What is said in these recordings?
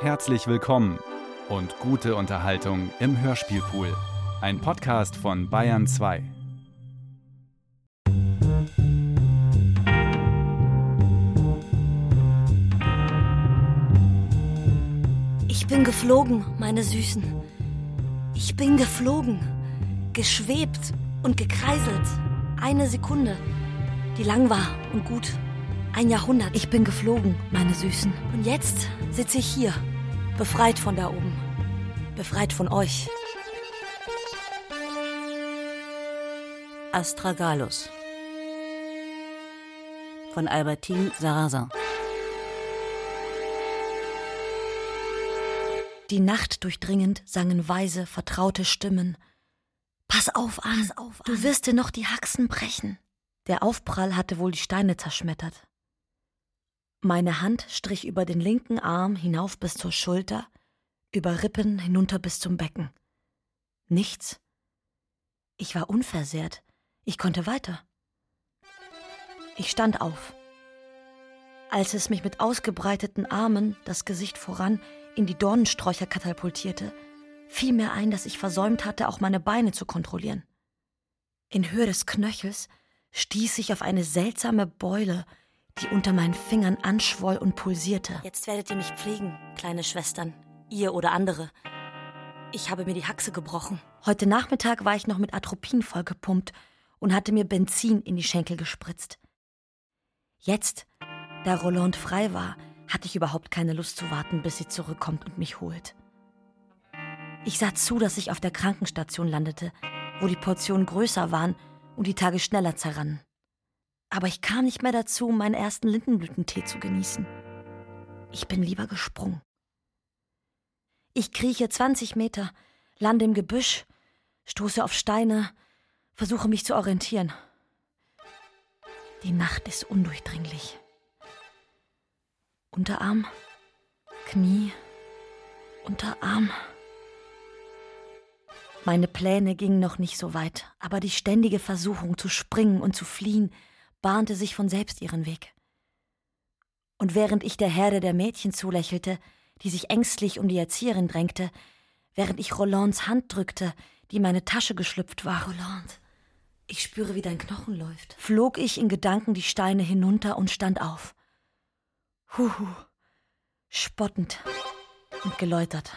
Herzlich willkommen und gute Unterhaltung im Hörspielpool. Ein Podcast von Bayern 2. Ich bin geflogen, meine Süßen. Ich bin geflogen, geschwebt und gekreiselt. Eine Sekunde, die lang war und gut. Ein Jahrhundert. Ich bin geflogen, meine Süßen. Und jetzt sitze ich hier, befreit von da oben. Befreit von euch. Astragalus von Albertine Sarrazin. Die Nacht durchdringend sangen weise, vertraute Stimmen. Pass auf an, du wirst dir noch die Haxen brechen. Der Aufprall hatte wohl die Steine zerschmettert. Meine Hand strich über den linken Arm hinauf bis zur Schulter, über Rippen hinunter bis zum Becken. Nichts. Ich war unversehrt. Ich konnte weiter. Ich stand auf. Als es mich mit ausgebreiteten Armen, das Gesicht voran, in die Dornensträucher katapultierte, fiel mir ein, dass ich versäumt hatte, auch meine Beine zu kontrollieren. In Höhe des Knöchels stieß ich auf eine seltsame Beule, die unter meinen Fingern anschwoll und pulsierte. Jetzt werdet ihr mich pflegen, kleine Schwestern, ihr oder andere. Ich habe mir die Haxe gebrochen. Heute Nachmittag war ich noch mit Atropin vollgepumpt und hatte mir Benzin in die Schenkel gespritzt. Jetzt, da Rolande frei war, hatte ich überhaupt keine Lust zu warten, bis sie zurückkommt und mich holt. Ich sah zu, dass ich auf der Krankenstation landete, wo die Portionen größer waren und die Tage schneller zerrannen. Aber ich kam nicht mehr dazu, meinen ersten Lindenblütentee zu genießen. Ich bin lieber gesprungen. Ich krieche 20 Meter, lande im Gebüsch, stoße auf Steine, versuche mich zu orientieren. Die Nacht ist undurchdringlich. Unterarm, Knie, Unterarm. Meine Pläne gingen noch nicht so weit, aber die ständige Versuchung zu springen und zu fliehen bahnte sich von selbst ihren Weg. Und während ich der Herde der Mädchen zulächelte, die sich ängstlich um die Erzieherin drängte, während ich Rolands Hand drückte, die in meine Tasche geschlüpft war, Rolande, ich spüre, wie dein Knochen läuft, flog ich in Gedanken die Steine hinunter und stand auf. Huhu, spottend und geläutert.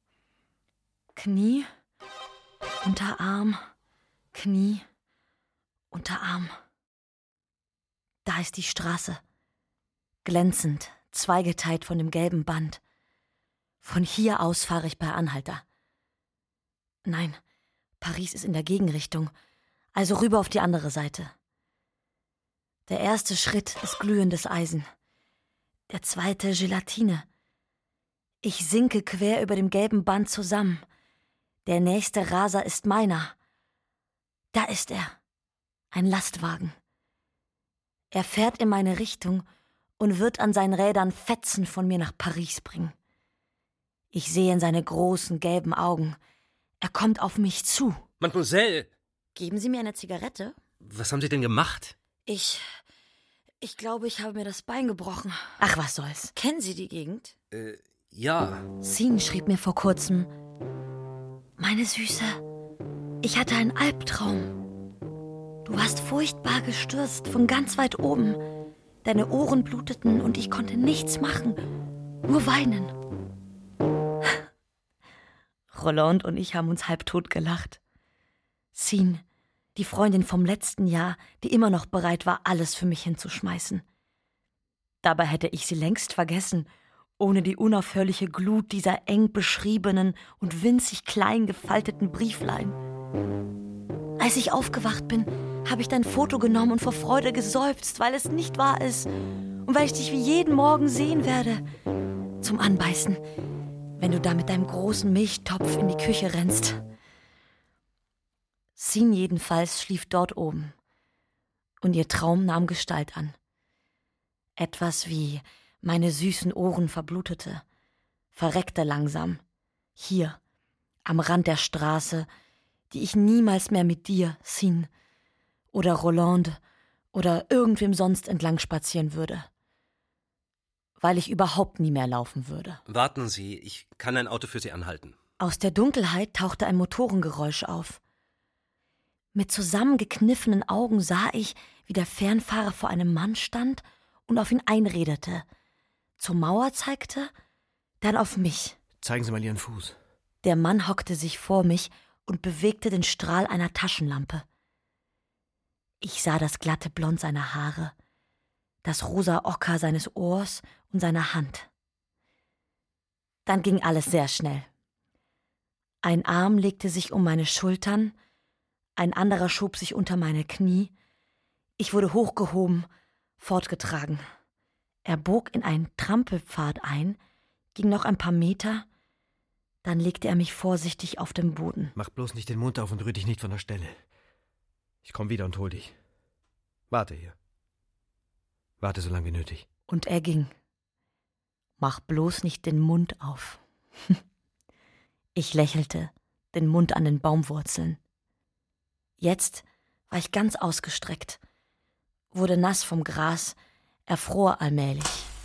Knie, Unterarm, Knie, Unterarm. Da ist die Straße, glänzend, zweigeteilt von dem gelben Band. Von hier aus fahre ich per Anhalter. Nein, Paris ist in der Gegenrichtung, also rüber auf die andere Seite. Der erste Schritt ist glühendes Eisen, der zweite Gelatine. Ich sinke quer über dem gelben Band zusammen. Der nächste Raser ist meiner. Da ist er, ein Lastwagen. Er fährt in meine Richtung und wird an seinen Rädern Fetzen von mir nach Paris bringen. Ich sehe in seine großen gelben Augen. Er kommt auf mich zu. Mademoiselle! Geben Sie mir eine Zigarette? Was haben Sie denn gemacht? Ich glaube, ich habe mir das Bein gebrochen. Ach, was soll's. Kennen Sie die Gegend? Ja. Sin schrieb mir vor kurzem: Meine Süße, ich hatte einen Albtraum. Du warst furchtbar gestürzt von ganz weit oben. Deine Ohren bluteten und ich konnte nichts machen, nur weinen. Rolande und ich haben uns halbtot gelacht. Sin, die Freundin vom letzten Jahr, die immer noch bereit war, alles für mich hinzuschmeißen. Dabei hätte ich sie längst vergessen, ohne die unaufhörliche Glut dieser eng beschriebenen und winzig klein gefalteten Brieflein. Als ich aufgewacht bin, habe ich dein Foto genommen und vor Freude geseufzt, weil es nicht wahr ist und weil ich dich wie jeden Morgen sehen werde. Zum Anbeißen, wenn du da mit deinem großen Milchtopf in die Küche rennst. Sin jedenfalls schlief dort oben und ihr Traum nahm Gestalt an. Etwas wie meine süßen Ohren verblutete, verreckte langsam, hier, am Rand der Straße, die ich niemals mehr mit dir, Sin, oder Rolande oder irgendwem sonst entlang spazieren würde. weil ich überhaupt nie mehr laufen würde. Warten Sie, ich kann ein Auto für Sie anhalten. Aus der Dunkelheit tauchte ein Motorengeräusch auf. Mit zusammengekniffenen Augen sah ich, wie der Fernfahrer vor einem Mann stand und auf ihn einredete, zur Mauer zeigte, dann auf mich. Zeigen Sie mal Ihren Fuß. Der Mann hockte sich vor mich und bewegte den Strahl einer Taschenlampe. Ich sah das glatte Blond seiner Haare, das rosa Ocker seines Ohrs und seiner Hand. Dann ging alles sehr schnell. Ein Arm legte sich um meine Schultern, ein anderer schob sich unter meine Knie. Ich wurde hochgehoben, fortgetragen. Er bog in einen Trampelpfad ein, ging noch ein paar Meter, dann legte er mich vorsichtig auf den Boden. Mach bloß nicht den Mund auf und rühr dich nicht von der Stelle. Ich komm wieder und hol dich. Warte hier. Warte so lange wie nötig. Und er ging. Mach bloß nicht den Mund auf. Ich lächelte, den Mund an den Baumwurzeln. Jetzt war ich ganz ausgestreckt, wurde nass vom Gras, erfror allmählich.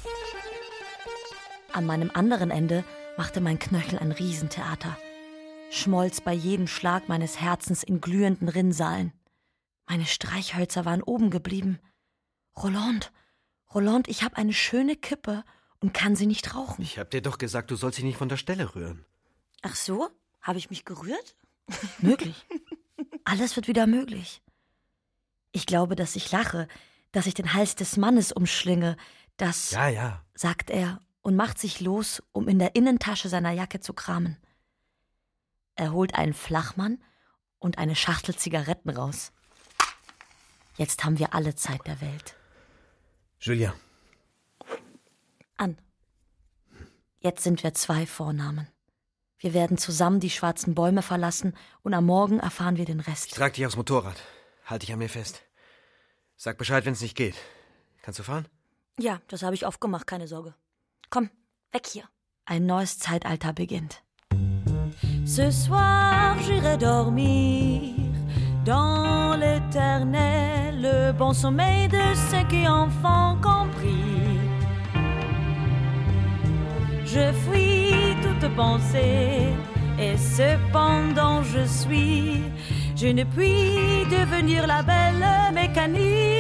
An meinem anderen Ende machte mein Knöchel ein Riesentheater, schmolz bei jedem Schlag meines Herzens in glühenden Rinnsalen. Meine Streichhölzer waren oben geblieben. Roland, ich hab eine schöne Kippe und kann sie nicht rauchen. Ich hab dir doch gesagt, du sollst dich nicht von der Stelle rühren. Ach so? Habe ich mich gerührt? Möglich. Alles wird wieder möglich. Ich glaube, dass ich lache, dass ich den Hals des Mannes umschlinge, dass... Ja, sagt er und macht sich los, um in der Innentasche seiner Jacke zu kramen. Er holt einen Flachmann und eine Schachtel Zigaretten raus. Jetzt haben wir alle Zeit der Welt. Julia. An. Jetzt sind wir 2 Vornamen. Wir werden zusammen die schwarzen Bäume verlassen und am Morgen erfahren wir den Rest. Ich trag dich aufs Motorrad. Halt dich an mir fest. Sag Bescheid, wenn es nicht geht. Kannst du fahren? Ja, das habe ich oft gemacht, keine Sorge. Komm, weg hier. Ein neues Zeitalter beginnt. Ce soir, j'irai dormir dans l'éternel, le bon sommeil de ceux qui en font compris. Je fuis toute pensée, et cependant je ne puis devenir la belle mécanique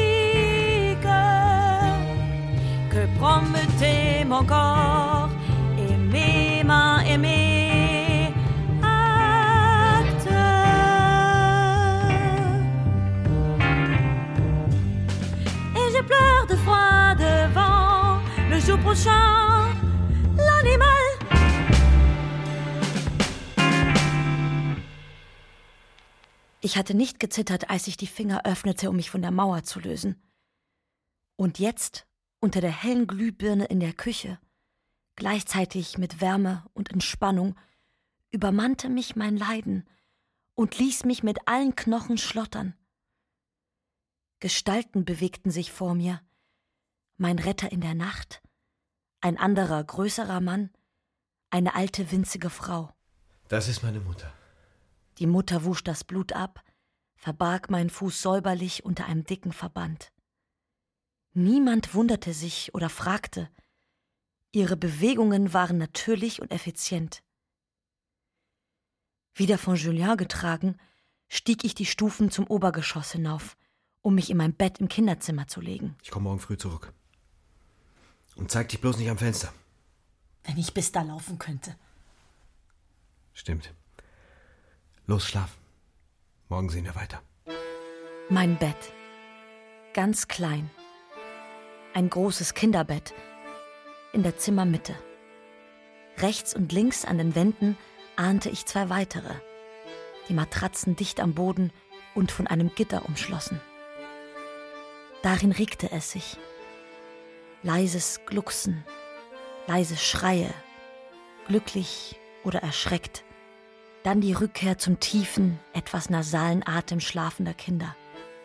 que promettait mon corps et mes mains et mes actes. Et je pleure de froid devant le jour prochain, l'animal. Ich hatte nicht gezittert, als ich die Finger öffnete, um mich von der Mauer zu lösen. Und jetzt, unter der hellen Glühbirne in der Küche, gleichzeitig mit Wärme und Entspannung, übermannte mich mein Leiden und ließ mich mit allen Knochen schlottern. Gestalten bewegten sich vor mir, mein Retter in der Nacht, ein anderer, größerer Mann, eine alte, winzige Frau. Das ist meine Mutter. Die Mutter wusch das Blut ab, verbarg meinen Fuß säuberlich unter einem dicken Verband. Niemand wunderte sich oder fragte. Ihre Bewegungen waren natürlich und effizient. Wieder von Julien getragen, stieg ich die Stufen zum Obergeschoss hinauf, um mich in mein Bett im Kinderzimmer zu legen. Ich komme morgen früh zurück. Und zeig dich bloß nicht am Fenster. Wenn ich bis da laufen könnte. Stimmt. Los, schlaf. Morgen sehen wir weiter. Mein Bett. Ganz klein. Ein großes Kinderbett. In der Zimmermitte. Rechts und links an den Wänden ahnte ich 2 weitere. Die Matratzen dicht am Boden und von einem Gitter umschlossen. Darin regte es sich. Leises Glucksen, leise Schreie, glücklich oder erschreckt. Dann die Rückkehr zum tiefen, etwas nasalen Atem schlafender Kinder.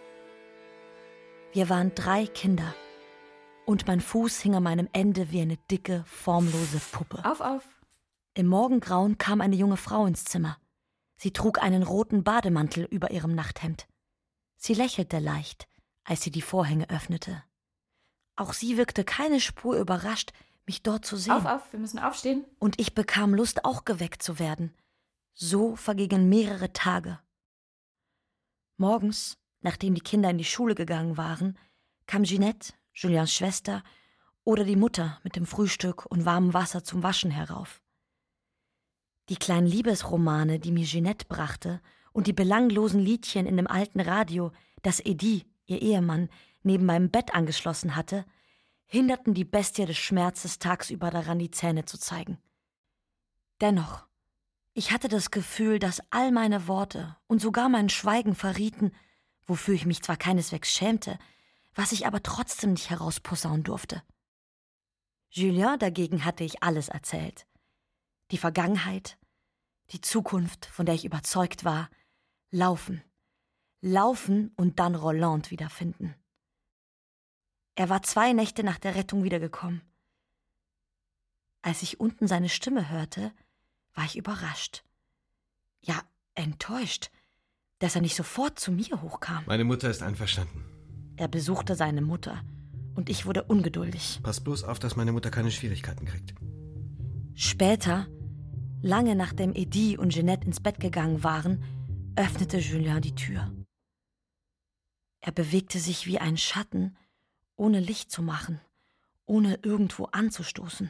Wir waren 3 Kinder und mein Fuß hing an meinem Ende wie eine dicke, formlose Puppe. Auf! Im Morgengrauen kam eine junge Frau ins Zimmer. Sie trug einen roten Bademantel über ihrem Nachthemd. Sie lächelte leicht, als sie die Vorhänge öffnete. Auch sie wirkte keine Spur überrascht, mich dort zu sehen. Auf, wir müssen aufstehen. Und ich bekam Lust, auch geweckt zu werden. So vergingen mehrere Tage. Morgens, nachdem die Kinder in die Schule gegangen waren, kam Ginette, Juliens Schwester, oder die Mutter mit dem Frühstück und warmem Wasser zum Waschen herauf. Die kleinen Liebesromane, die mir Ginette brachte, und die belanglosen Liedchen in dem alten Radio, das Edith, ihr Ehemann, neben meinem Bett angeschlossen hatte, hinderten die Bestie des Schmerzes tagsüber daran, die Zähne zu zeigen. Dennoch, ich hatte das Gefühl, dass all meine Worte und sogar mein Schweigen verrieten, wofür ich mich zwar keineswegs schämte, was ich aber trotzdem nicht herausposaunen durfte. Julien dagegen hatte ich alles erzählt. Die Vergangenheit, die Zukunft, von der ich überzeugt war, laufen und dann Roland wiederfinden. Er war 2 Nächte nach der Rettung wiedergekommen. Als ich unten seine Stimme hörte, war ich überrascht. Ja, enttäuscht, dass er nicht sofort zu mir hochkam. Meine Mutter ist einverstanden. Er besuchte seine Mutter und ich wurde ungeduldig. Pass bloß auf, dass meine Mutter keine Schwierigkeiten kriegt. Später, lange nachdem Edith und Ginette ins Bett gegangen waren, öffnete Julien die Tür. Er bewegte sich wie ein Schatten, ohne Licht zu machen, ohne irgendwo anzustoßen.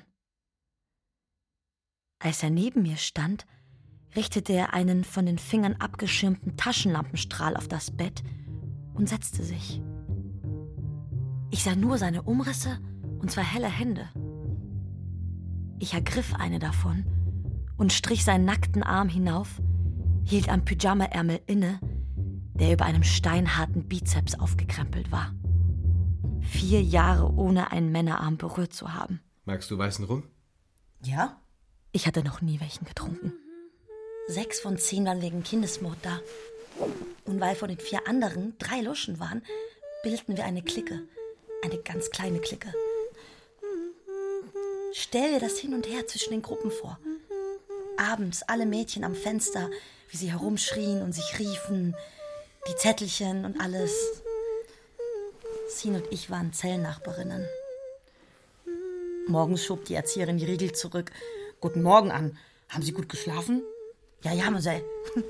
Als er neben mir stand, richtete er einen von den Fingern abgeschirmten Taschenlampenstrahl auf das Bett und setzte sich. Ich sah nur seine Umrisse und 2 helle Hände. Ich ergriff eine davon und strich seinen nackten Arm hinauf, hielt am Pyjama-Ärmel inne, der über einem steinharten Bizeps aufgekrempelt war. 4 Jahre ohne einen Männerarm berührt zu haben. Magst du weißen Rum? Ja? Ich hatte noch nie welchen getrunken. 6 von 10 waren wegen Kindesmord da. Und weil von den 4 anderen 3 Luschen waren, bildeten wir eine Clique. Eine ganz kleine Clique. Stell dir das hin und her zwischen den Gruppen vor. Abends alle Mädchen am Fenster, wie sie herumschrien und sich riefen, die Zettelchen und alles. Sin und ich waren Zellennachbarinnen. Morgens schob die Erzieherin die Riegel zurück. Guten Morgen an. Haben Sie gut geschlafen? Ja, Marcel.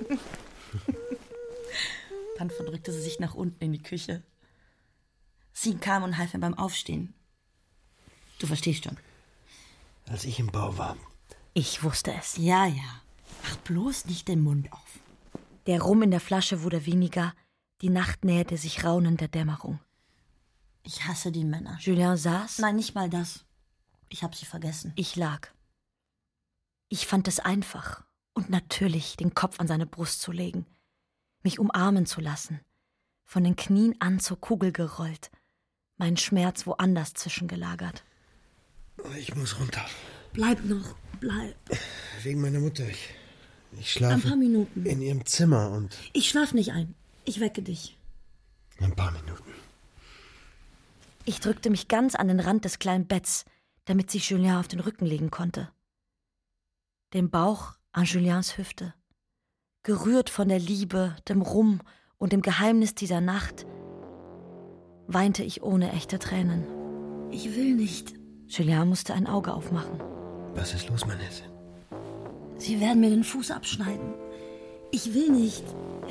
Dann verdrückte sie sich nach unten in die Küche. Sin kam und half mir beim Aufstehen. Du verstehst schon. Als ich im Bau war. Ich wusste es. Ja. Mach bloß nicht den Mund auf. Der Rum in der Flasche wurde weniger. Die Nacht näherte sich raunend der Dämmerung. Ich hasse die Männer. Julien saß. Nein, nicht mal das. Ich hab sie vergessen. Ich lag. Ich fand es einfach und natürlich, den Kopf an seine Brust zu legen, mich umarmen zu lassen, von den Knien an zur Kugel gerollt, mein Schmerz woanders zwischengelagert. Ich muss runter. Bleib noch, bleib. Wegen meiner Mutter. Ich schlafe ein paar Minuten. In ihrem Zimmer und... Ich schlaf nicht ein. Ich wecke dich. Ein paar Minuten. Ich drückte mich ganz an den Rand des kleinen Betts, damit sich Julien auf den Rücken legen konnte. Den Bauch an Juliens Hüfte. Gerührt von der Liebe, dem Rum und dem Geheimnis dieser Nacht, weinte ich ohne echte Tränen. Ich will nicht. Julien musste ein Auge aufmachen. Was ist los, Manesse? Sie werden mir den Fuß abschneiden. Ich will nicht.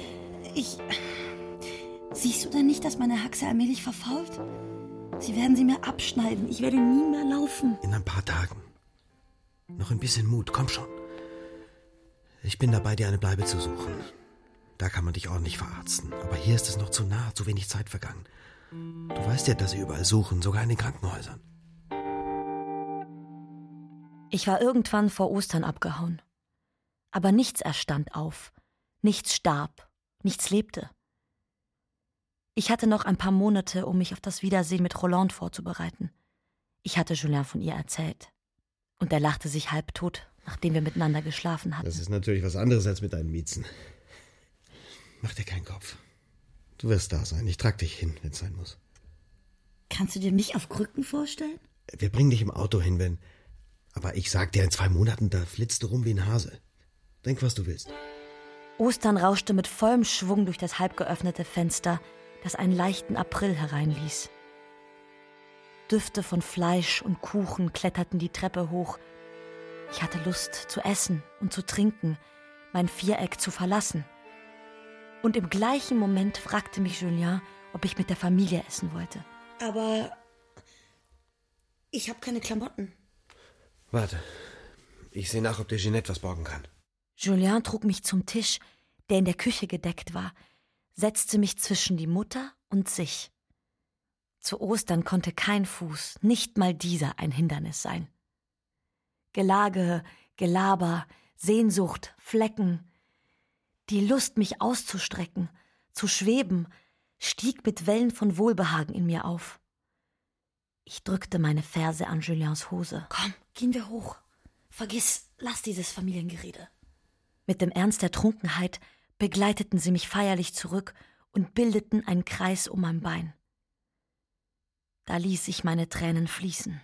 Siehst du denn nicht, dass meine Haxe allmählich verfault? Sie werden sie mir abschneiden. Ich werde nie mehr laufen. In ein paar Tagen. Noch ein bisschen Mut, komm schon. Ich bin dabei, dir eine Bleibe zu suchen. Da kann man dich ordentlich verarzten. Aber hier ist es noch zu nah, zu wenig Zeit vergangen. Du weißt ja, dass sie überall suchen, sogar in den Krankenhäusern. Ich war irgendwann vor Ostern abgehauen. Aber nichts erstand auf. Nichts starb. Nichts lebte. Ich hatte noch ein paar Monate, um mich auf das Wiedersehen mit Roland vorzubereiten. Ich hatte Julien von ihr erzählt. Und er lachte sich halbtot, nachdem wir miteinander geschlafen hatten. Das ist natürlich was anderes als mit deinen Miezen. Mach dir keinen Kopf. Du wirst da sein. Ich trag dich hin, wenn es sein muss. Kannst du dir mich auf Krücken vorstellen? Wir bringen dich im Auto hin, wenn... Aber ich sag dir, in 2 Monaten, da flitzt du rum wie ein Hase. Denk, was du willst. Ostern rauschte mit vollem Schwung durch das halb geöffnete Fenster, das einen leichten April hereinließ. Düfte von Fleisch und Kuchen kletterten die Treppe hoch. Ich hatte Lust zu essen und zu trinken, mein Viereck zu verlassen. Und im gleichen Moment fragte mich Julien, ob ich mit der Familie essen wollte. Aber ich habe keine Klamotten. Warte, ich sehe nach, ob der Jeanette was borgen kann. Julien trug mich zum Tisch, der in der Küche gedeckt war, setzte mich zwischen die Mutter und sich. Zu Ostern konnte kein Fuß, nicht mal dieser, ein Hindernis sein. Gelage, Gelaber, Sehnsucht, Flecken. Die Lust, mich auszustrecken, zu schweben, stieg mit Wellen von Wohlbehagen in mir auf. Ich drückte meine Ferse an Juliens Hose. Komm, gehen wir hoch. Lass dieses Familiengerede. Mit dem Ernst der Trunkenheit begleiteten sie mich feierlich zurück und bildeten einen Kreis um mein Bein. Da ließ ich meine Tränen fließen.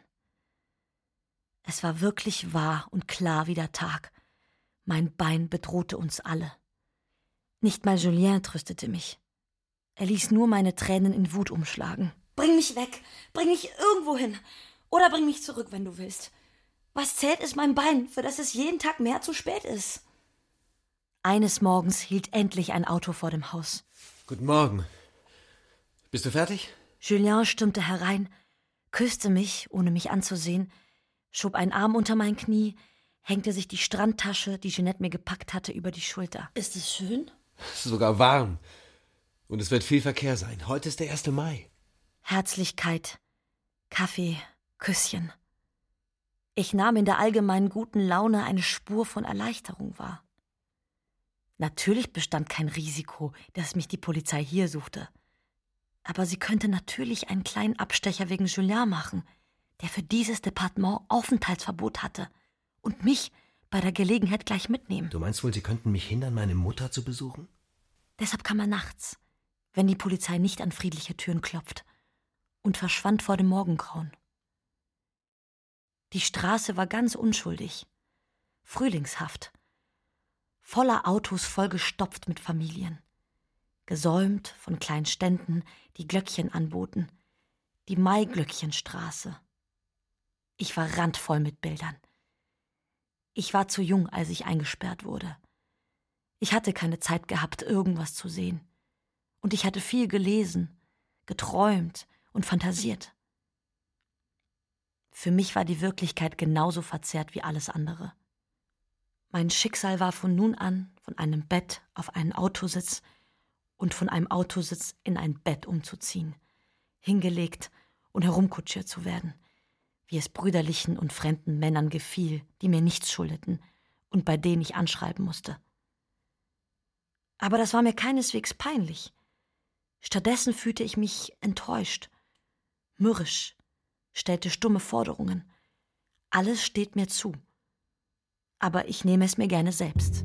Es war wirklich wahr und klar wie der Tag. Mein Bein bedrohte uns alle. Nicht mal Julien tröstete mich. Er ließ nur meine Tränen in Wut umschlagen. Bring mich weg, bring mich irgendwo hin. Oder bring mich zurück, wenn du willst. Was zählt, ist mein Bein, für das es jeden Tag mehr zu spät ist. Eines Morgens hielt endlich ein Auto vor dem Haus. Guten Morgen. Bist du fertig? Julien stürmte herein, küsste mich, ohne mich anzusehen, schob einen Arm unter mein Knie, hängte sich die Strandtasche, die Jeanette mir gepackt hatte, über die Schulter. Ist es schön? Es ist sogar warm. Und es wird viel Verkehr sein. Heute ist der 1. Mai. Herzlichkeit, Kaffee, Küsschen. Ich nahm in der allgemeinen guten Laune eine Spur von Erleichterung wahr. Natürlich bestand kein Risiko, dass mich die Polizei hier suchte. Aber sie könnte natürlich einen kleinen Abstecher wegen Julien machen, der für dieses Departement Aufenthaltsverbot hatte, und mich bei der Gelegenheit gleich mitnehmen. Du meinst wohl, sie könnten mich hindern, meine Mutter zu besuchen? Deshalb kam er nachts, wenn die Polizei nicht an friedliche Türen klopft, und verschwand vor dem Morgengrauen. Die Straße war ganz unschuldig, frühlingshaft, voller Autos vollgestopft mit Familien, gesäumt von kleinen Ständen, die Glöckchen anboten, die Maiglöckchenstraße. Ich war randvoll mit Bildern. Ich war zu jung, als ich eingesperrt wurde. Ich hatte keine Zeit gehabt, irgendwas zu sehen. Und ich hatte viel gelesen, geträumt und fantasiert. Für mich war die Wirklichkeit genauso verzerrt wie alles andere. Mein Schicksal war von nun an von einem Bett auf einen Autositz und von einem Autositz in ein Bett umzuziehen, hingelegt und herumkutschiert zu werden, wie es brüderlichen und fremden Männern gefiel, die mir nichts schuldeten und bei denen ich anschreiben musste. Aber das war mir keineswegs peinlich. Stattdessen fühlte ich mich enttäuscht, mürrisch, stellte stumme Forderungen. Alles steht mir zu. Aber ich nehme es mir gerne selbst.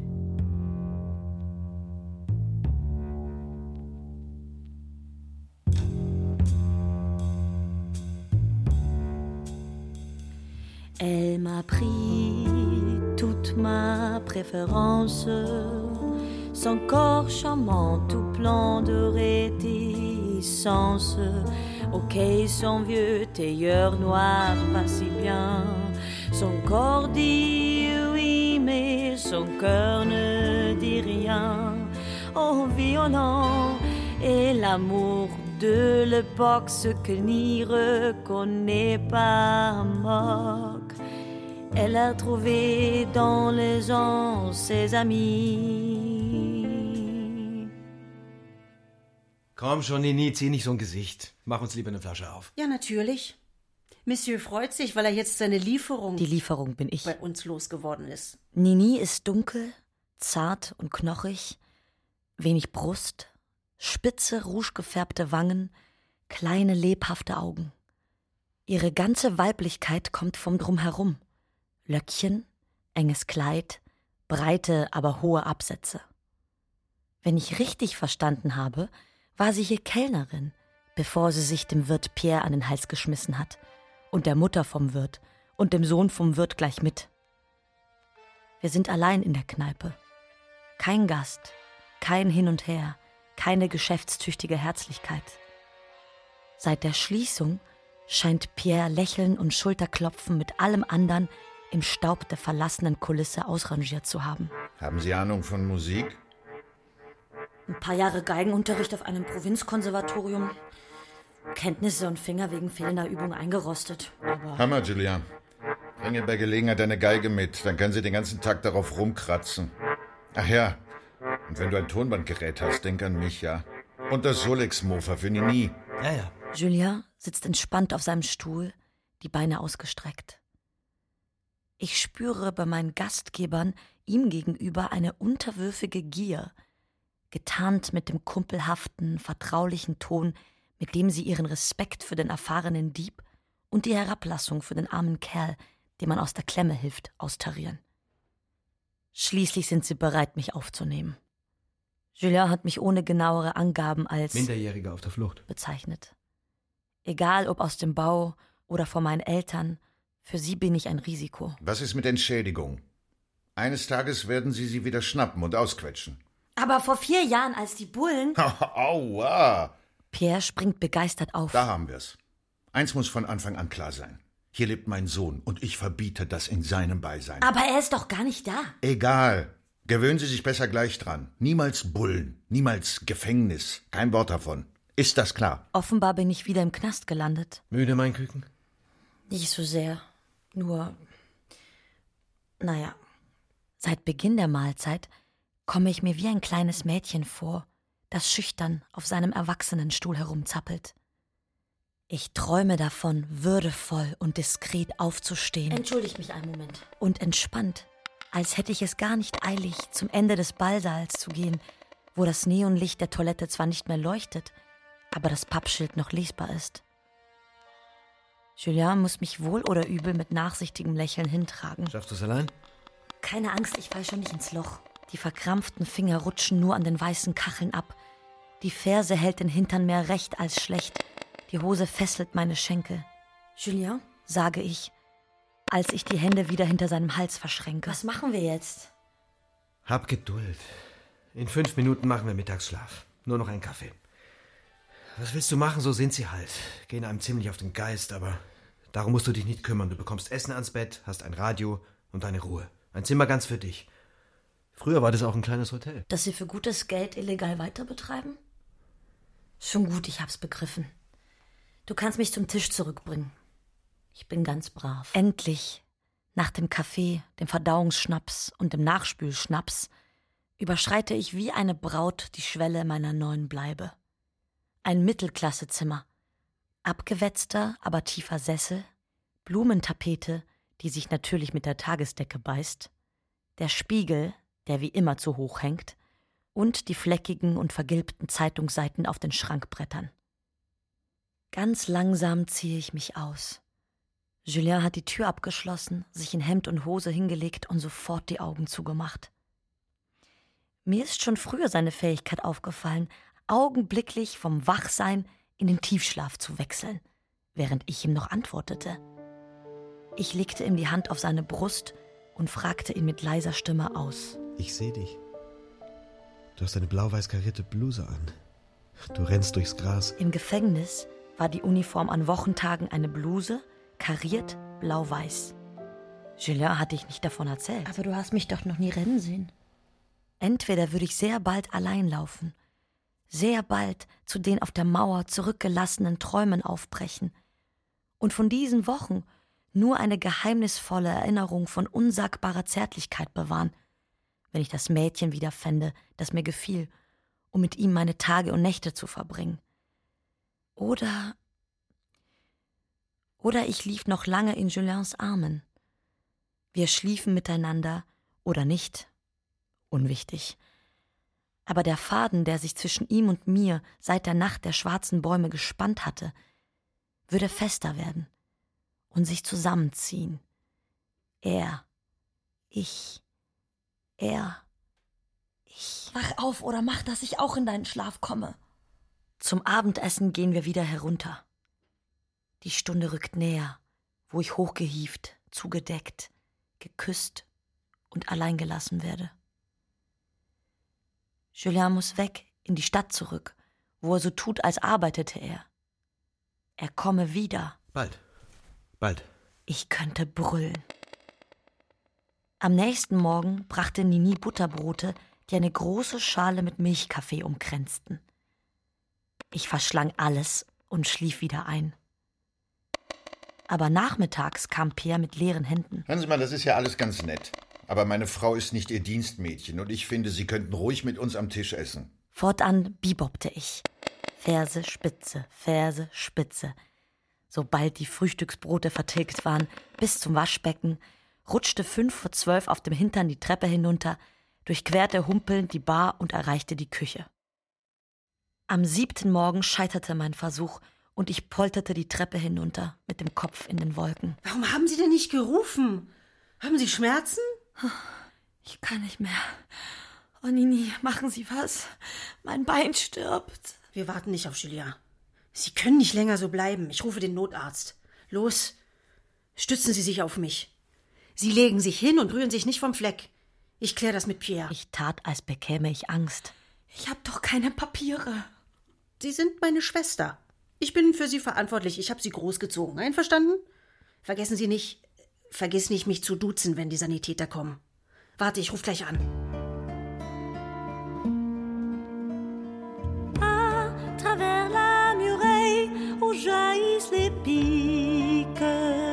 Elle m'a pris toute ma préférence, son corps charmant tout plein de réticence, auquel son vieux tailleur noir va si bien. Son corps dit oui, mais son cœur ne dit rien. Oh, violent est l'amour de l'époque, ce que n'y reconnaît pas moque. Elle a trouvé dans les gens ses amis. Komm schon, Nini, zieh nicht so ein Gesicht. Mach uns lieber eine Flasche auf. Ja, natürlich. Monsieur freut sich, weil er jetzt seine Lieferung Die Lieferung bin ich. bei uns losgeworden ist. Nini ist dunkel, zart und knochig, wenig Brust, spitze, rougegefärbte Wangen, kleine, lebhafte Augen. Ihre ganze Weiblichkeit kommt vom Drumherum. Löckchen, enges Kleid, breite, aber hohe Absätze. Wenn ich richtig verstanden habe, war sie hier Kellnerin, bevor sie sich dem Wirt Pierre an den Hals geschmissen hat und der Mutter vom Wirt und dem Sohn vom Wirt gleich mit. Wir sind allein in der Kneipe. Kein Gast, kein Hin und Her, keine geschäftstüchtige Herzlichkeit. Seit der Schließung scheint Pierre Lächeln und Schulterklopfen mit allem anderen im Staub der verlassenen Kulisse ausrangiert zu haben. Haben Sie Ahnung von Musik? Ein paar Jahre Geigenunterricht auf einem Provinzkonservatorium. Kenntnisse und Finger wegen fehlender Übung eingerostet. Aber Hammer, Julian. Bringe bei Gelegenheit deine Geige mit, dann können Sie den ganzen Tag darauf rumkratzen. Ach ja, und wenn du ein Tonbandgerät hast, denk an mich, ja. Und das Solex-Mofa für Nini. Ja. Julien sitzt entspannt auf seinem Stuhl, die Beine ausgestreckt. Ich spüre bei meinen Gastgebern ihm gegenüber eine unterwürfige Gier, getarnt mit dem kumpelhaften, vertraulichen Ton, mit dem sie ihren Respekt für den erfahrenen Dieb und die Herablassung für den armen Kerl, dem man aus der Klemme hilft, austarieren. Schließlich sind sie bereit, mich aufzunehmen. Julien hat mich ohne genauere Angaben als Minderjähriger auf der Flucht bezeichnet. Egal ob aus dem Bau oder vor meinen Eltern, für sie bin ich ein Risiko. Was ist mit Entschädigung? Eines Tages werden sie wieder schnappen und ausquetschen. Aber vor 4 Jahren, als die Bullen... Aua! Pierre springt begeistert auf. Da haben wir's. Eins muss von Anfang an klar sein. Hier lebt mein Sohn und ich verbiete das in seinem Beisein. Aber er ist doch gar nicht da. Egal. Gewöhnen Sie sich besser gleich dran. Niemals Bullen, niemals Gefängnis. Kein Wort davon. Ist das klar? Offenbar bin ich wieder im Knast gelandet. Müde, mein Küken? Nicht so sehr. Nur, naja, seit Beginn der Mahlzeit komme ich mir wie ein kleines Mädchen vor, das schüchtern auf seinem Erwachsenenstuhl herumzappelt. Ich träume davon, würdevoll und diskret aufzustehen. Entschuldigt mich einen Moment. Und entspannt, als hätte ich es gar nicht eilig, zum Ende des Ballsaals zu gehen, wo das Neonlicht der Toilette zwar nicht mehr leuchtet, aber das Pappschild noch lesbar ist. Julien muss mich wohl oder übel mit nachsichtigem Lächeln hintragen. Schaffst du es allein? Keine Angst, ich fall schon nicht ins Loch. Die verkrampften Finger rutschen nur an den weißen Kacheln ab. Die Ferse hält den Hintern mehr recht als schlecht. Die Hose fesselt meine Schenkel. Julien, sage ich, als ich die Hände wieder hinter seinem Hals verschränke. was machen wir jetzt? Hab Geduld. In 5 Minuten machen wir Mittagsschlaf. Nur noch einen Kaffee. Was willst du machen, so sind sie halt. Gehen einem ziemlich auf den Geist, aber darum musst du dich nicht kümmern. Du bekommst Essen ans Bett, hast ein Radio und deine Ruhe. Ein Zimmer ganz für dich. Früher war das auch ein kleines Hotel. Dass sie für gutes Geld illegal weiter betreiben? Schon gut, ich hab's begriffen. Du kannst mich zum Tisch zurückbringen. Ich bin ganz brav. Endlich, nach dem Kaffee, dem Verdauungsschnaps und dem Nachspülschnaps, überschreite ich wie eine Braut die Schwelle meiner neuen Bleibe. Ein Mittelklassezimmer, abgewetzter, aber tiefer Sessel, Blumentapete, die sich natürlich mit der Tagesdecke beißt, der Spiegel, der wie immer zu hoch hängt, und die fleckigen und vergilbten Zeitungsseiten auf den Schrankbrettern. Ganz langsam ziehe ich mich aus. Julien hat die Tür abgeschlossen, sich in Hemd und Hose hingelegt und sofort die Augen zugemacht. Mir ist schon früher seine Fähigkeit aufgefallen, augenblicklich vom Wachsein in den Tiefschlaf zu wechseln, während ich ihm noch antwortete. Ich legte ihm die Hand auf seine Brust und fragte ihn mit leiser Stimme aus. Ich sehe dich. Du hast eine blau-weiß karierte Bluse an. Du rennst durchs Gras. Im Gefängnis war die Uniform an Wochentagen eine Bluse, kariert blau-weiß. Julien hatte ich nicht davon erzählt. Aber du hast mich doch noch nie rennen sehen. Entweder würde ich sehr bald allein laufen, sehr bald zu den auf der Mauer zurückgelassenen Träumen aufbrechen und von diesen Wochen nur eine geheimnisvolle Erinnerung von unsagbarer Zärtlichkeit bewahren, wenn ich das Mädchen wiederfände, das mir gefiel, um mit ihm meine Tage und Nächte zu verbringen. Oder ich lief noch lange in Juliens Armen. Wir schliefen miteinander oder nicht. Unwichtig. Aber der Faden, der sich zwischen ihm und mir seit der Nacht der schwarzen Bäume gespannt hatte, würde fester werden und sich zusammenziehen. Er, ich. Wach auf oder mach, dass ich auch in deinen Schlaf komme. Zum Abendessen gehen wir wieder herunter. Die Stunde rückt näher, wo ich hochgehieft, zugedeckt, geküsst und allein gelassen werde. Julien muss weg, in die Stadt zurück, wo er so tut, als arbeitete er. Er komme wieder. Bald. Ich könnte brüllen. Am nächsten Morgen brachte Nini Butterbrote, die eine große Schale mit Milchkaffee umkränzten. Ich verschlang alles und schlief wieder ein. Aber nachmittags kam Peer mit leeren Händen. Hören Sie mal, das ist ja alles ganz nett. Aber meine Frau ist nicht Ihr Dienstmädchen und ich finde, Sie könnten ruhig mit uns am Tisch essen. Fortan bebopte ich. Ferse, Spitze, Ferse, Spitze. Sobald die Frühstücksbrote vertilgt waren, bis zum Waschbecken, rutschte 11:55 auf dem Hintern die Treppe hinunter, durchquerte humpelnd die Bar und erreichte die Küche. Am 7. Morgen scheiterte mein Versuch und ich polterte die Treppe hinunter mit dem Kopf in den Wolken. Warum haben Sie denn nicht gerufen? Haben Sie Schmerzen? Ich kann nicht mehr. Oh, Nini, machen Sie was. Mein Bein stirbt. Wir warten nicht auf Julia. Sie können nicht länger so bleiben. Ich rufe den Notarzt. Los, stützen Sie sich auf mich. Sie legen sich hin und rühren sich nicht vom Fleck. Ich kläre das mit Pierre. Ich tat, als bekäme ich Angst. Ich habe doch keine Papiere. Sie sind meine Schwester. Ich bin für Sie verantwortlich. Ich habe Sie großgezogen. Einverstanden? Vergiss nicht, mich zu duzen, wenn die Sanitäter kommen. Warte, ich rufe gleich an. À travers la muraille où jaillissent les pics,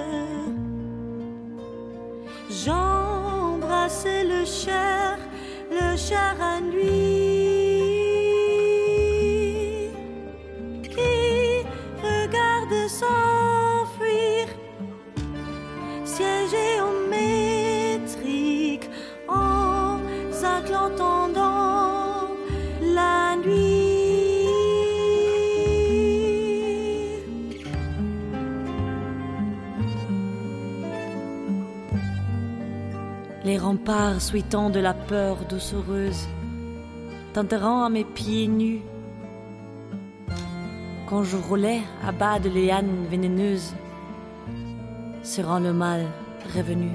j'embrassais le cher à nuit. S'enfuir, siège géométrique en s'acclantant dans la nuit. Les remparts suitant de la peur doucereuse, t'enterrant à mes pieds nus. Quand je roulais à bas de lianes vénéneuses, serrant le mal revenu,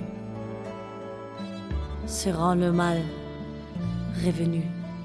serrant le mal revenu.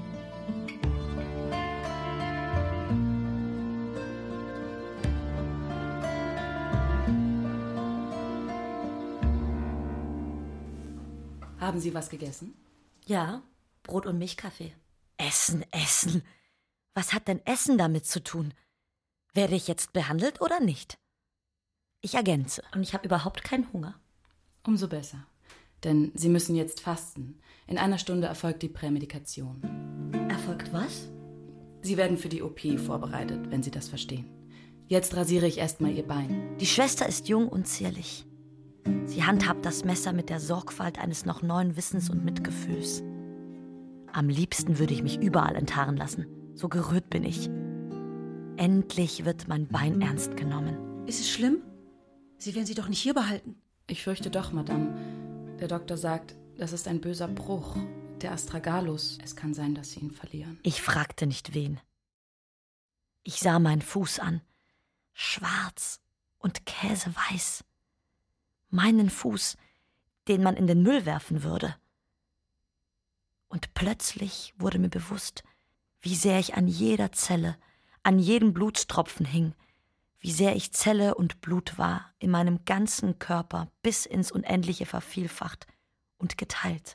Haben Sie was gegessen? Ja, Brot und Milchkaffee. Essen. Was hat denn Essen damit zu tun? Werde ich jetzt behandelt oder nicht? Ich ergänze. Und ich habe überhaupt keinen Hunger. Umso besser. Denn Sie müssen jetzt fasten. In einer Stunde erfolgt die Prämedikation. Erfolgt was? Sie werden für die OP vorbereitet, wenn Sie das verstehen. Jetzt rasiere ich erstmal Ihr Bein. Die Schwester ist jung und zierlich. Sie handhabt das Messer mit der Sorgfalt eines noch neuen Wissens und Mitgefühls. Am liebsten würde ich mich überall enthaaren lassen. So gerührt bin ich. Endlich wird mein Bein ernst genommen. Ist es schlimm? Sie werden sie doch nicht hier behalten. Ich fürchte doch, Madame. Der Doktor sagt, das ist ein böser Bruch. Der Astragalus. Es kann sein, dass Sie ihn verlieren. Ich fragte nicht wen. Ich sah meinen Fuß an. Schwarz und käseweiß. Meinen Fuß, den man in den Müll werfen würde. Und plötzlich wurde mir bewusst, wie sehr ich an jeder Zelle, an jedem Blutstropfen hing, wie sehr ich Zelle und Blut war, in meinem ganzen Körper bis ins Unendliche vervielfacht und geteilt.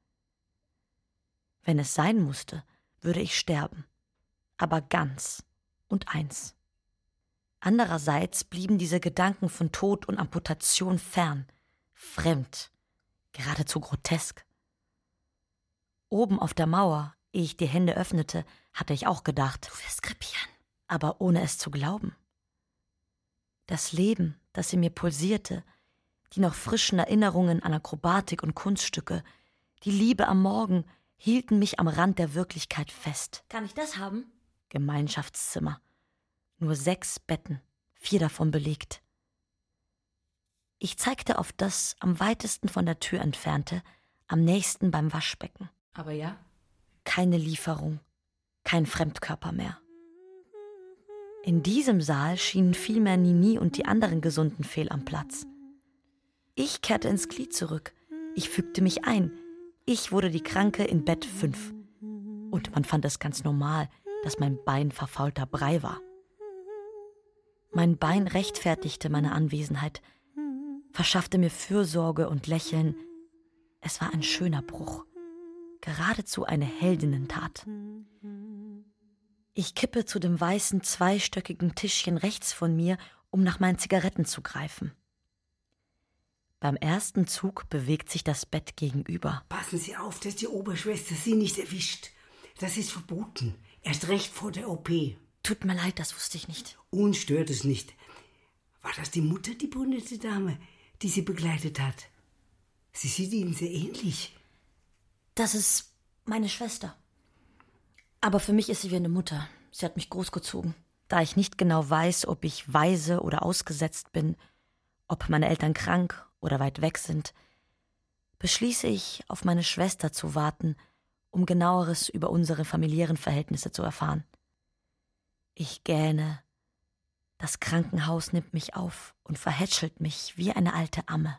Wenn es sein musste, würde ich sterben, aber ganz und eins. Andererseits blieben diese Gedanken von Tod und Amputation fern, fremd, geradezu grotesk. Oben auf der Mauer, ehe ich die Hände öffnete, hatte ich auch gedacht, du wirst krepieren, aber ohne es zu glauben. Das Leben, das in mir pulsierte, die noch frischen Erinnerungen an Akrobatik und Kunststücke, die Liebe am Morgen, hielten mich am Rand der Wirklichkeit fest. Kann ich das haben? Gemeinschaftszimmer. Nur 6 Betten, 4 davon belegt. Ich zeigte auf das am weitesten von der Tür entfernte, am nächsten beim Waschbecken. Aber ja? Keine Lieferung, kein Fremdkörper mehr. In diesem Saal schienen vielmehr Nini und die anderen Gesunden fehl am Platz. Ich kehrte ins Glied zurück. Ich fügte mich ein. Ich wurde die Kranke in Bett 5. Und man fand es ganz normal, dass mein Bein verfaulter Brei war. Mein Bein rechtfertigte meine Anwesenheit, verschaffte mir Fürsorge und Lächeln. Es war ein schöner Bruch, geradezu eine Heldinnentat. Ich kippe zu dem weißen, zweistöckigen Tischchen rechts von mir, um nach meinen Zigaretten zu greifen. Beim ersten Zug bewegt sich das Bett gegenüber. Passen Sie auf, dass die Oberschwester Sie nicht erwischt. Das ist verboten. Erst recht vor der OP. Tut mir leid, das wusste ich nicht. Uns stört es nicht. War das die Mutter, die brünette Dame, die Sie begleitet hat? Sie sieht Ihnen sehr ähnlich. Das ist meine Schwester. Aber für mich ist sie wie eine Mutter. Sie hat mich großgezogen. Da ich nicht genau weiß, ob ich weise oder ausgesetzt bin, ob meine Eltern krank oder weit weg sind, beschließe ich, auf meine Schwester zu warten, um Genaueres über unsere familiären Verhältnisse zu erfahren. Ich gähne. Das Krankenhaus nimmt mich auf und verhätschelt mich wie eine alte Amme.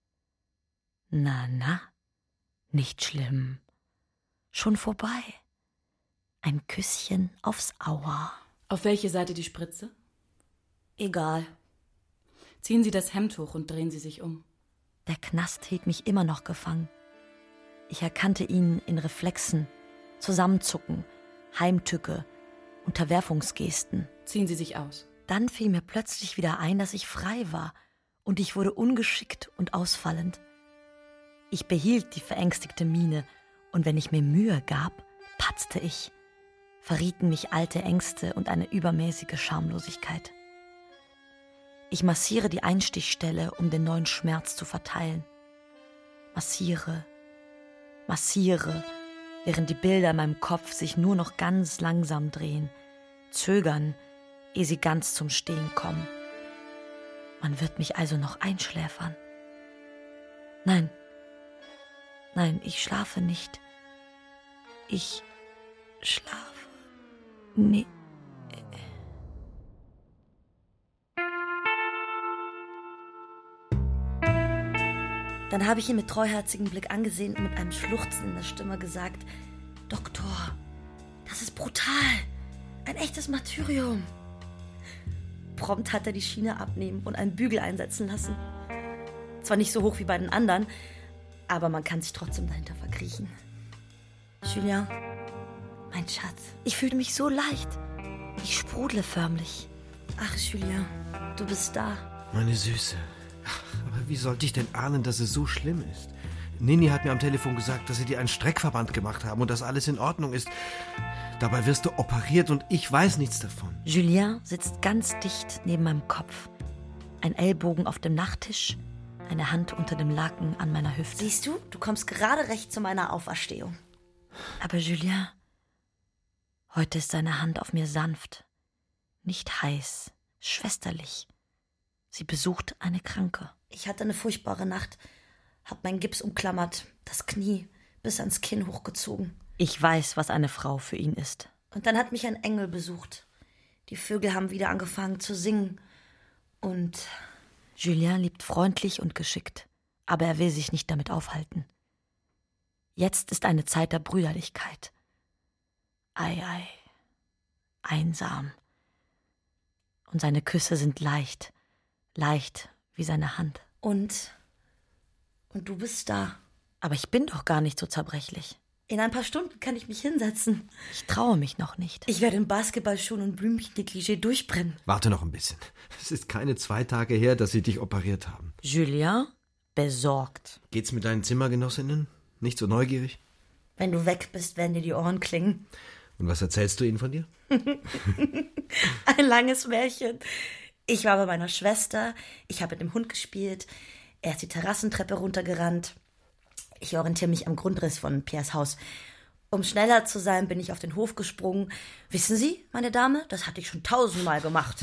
Na, nicht schlimm. Schon vorbei. Ein Küsschen aufs Aua. Auf welche Seite die Spritze? Egal. Ziehen Sie das Hemd hoch und drehen Sie sich um. Der Knast hielt mich immer noch gefangen. Ich erkannte ihn in Reflexen, Zusammenzucken, Heimtücke, Unterwerfungsgesten. Ziehen Sie sich aus. Dann fiel mir plötzlich wieder ein, dass ich frei war, und ich wurde ungeschickt und ausfallend. Ich behielt die verängstigte Miene, und wenn ich mir Mühe gab, patzte ich, verrieten mich alte Ängste und eine übermäßige Schamlosigkeit. Ich massiere die Einstichstelle, um den neuen Schmerz zu verteilen. Massiere, während die Bilder in meinem Kopf sich nur noch ganz langsam drehen, zögern, ehe sie ganz zum Stehen kommen. Man wird mich also noch einschläfern. Nein, ich schlafe nicht. Ich schlafe nicht. Dann habe ich ihn mit treuherzigem Blick angesehen und mit einem Schluchzen in der Stimme gesagt: Doktor, das ist brutal. Ein echtes Martyrium. Prompt hat er die Schiene abnehmen und einen Bügel einsetzen lassen. Zwar nicht so hoch wie bei den anderen, aber man kann sich trotzdem dahinter verkriechen. Julien, mein Schatz, ich fühle mich so leicht. Ich sprudle förmlich. Ach, Julien, du bist da. Meine Süße. Aber wie sollte ich denn ahnen, dass es so schlimm ist? Nini hat mir am Telefon gesagt, dass sie dir einen Streckverband gemacht haben und dass alles in Ordnung ist. Dabei wirst du operiert und ich weiß nichts davon. Julien sitzt ganz dicht neben meinem Kopf. Ein Ellbogen auf dem Nachttisch, eine Hand unter dem Laken an meiner Hüfte. Siehst du, du kommst gerade recht zu meiner Auferstehung. Aber Julien, heute ist seine Hand auf mir sanft, nicht heiß, schwesterlich. Sie besucht eine Kranke. Ich hatte eine furchtbare Nacht, hab meinen Gips umklammert, das Knie bis ans Kinn hochgezogen. Ich weiß, was eine Frau für ihn ist. Und dann hat mich ein Engel besucht. Die Vögel haben wieder angefangen zu singen. Und Julien liebt freundlich und geschickt, aber er will sich nicht damit aufhalten. Jetzt ist eine Zeit der Brüderlichkeit. Ei, einsam. Und seine Küsse sind leicht wie seine Hand. Und du bist da. Aber ich bin doch gar nicht so zerbrechlich. In ein paar Stunden kann ich mich hinsetzen. Ich traue mich noch nicht. Ich werde im Basketballschuhen und Blümchen-Negligé durchbrennen. Warte noch ein bisschen. Es ist keine 2 Tage her, dass sie dich operiert haben. Julien, besorgt. Geht's mit deinen Zimmergenossinnen? Nicht so neugierig? Wenn du weg bist, werden dir die Ohren klingen. Und was erzählst du ihnen von dir? Ein langes Märchen. Ich war bei meiner Schwester, ich habe mit dem Hund gespielt, er ist die Terrassentreppe runtergerannt. Ich orientiere mich am Grundriss von Piers Haus. Um schneller zu sein, bin ich auf den Hof gesprungen. Wissen Sie, meine Dame, das hatte ich schon 1000-mal gemacht.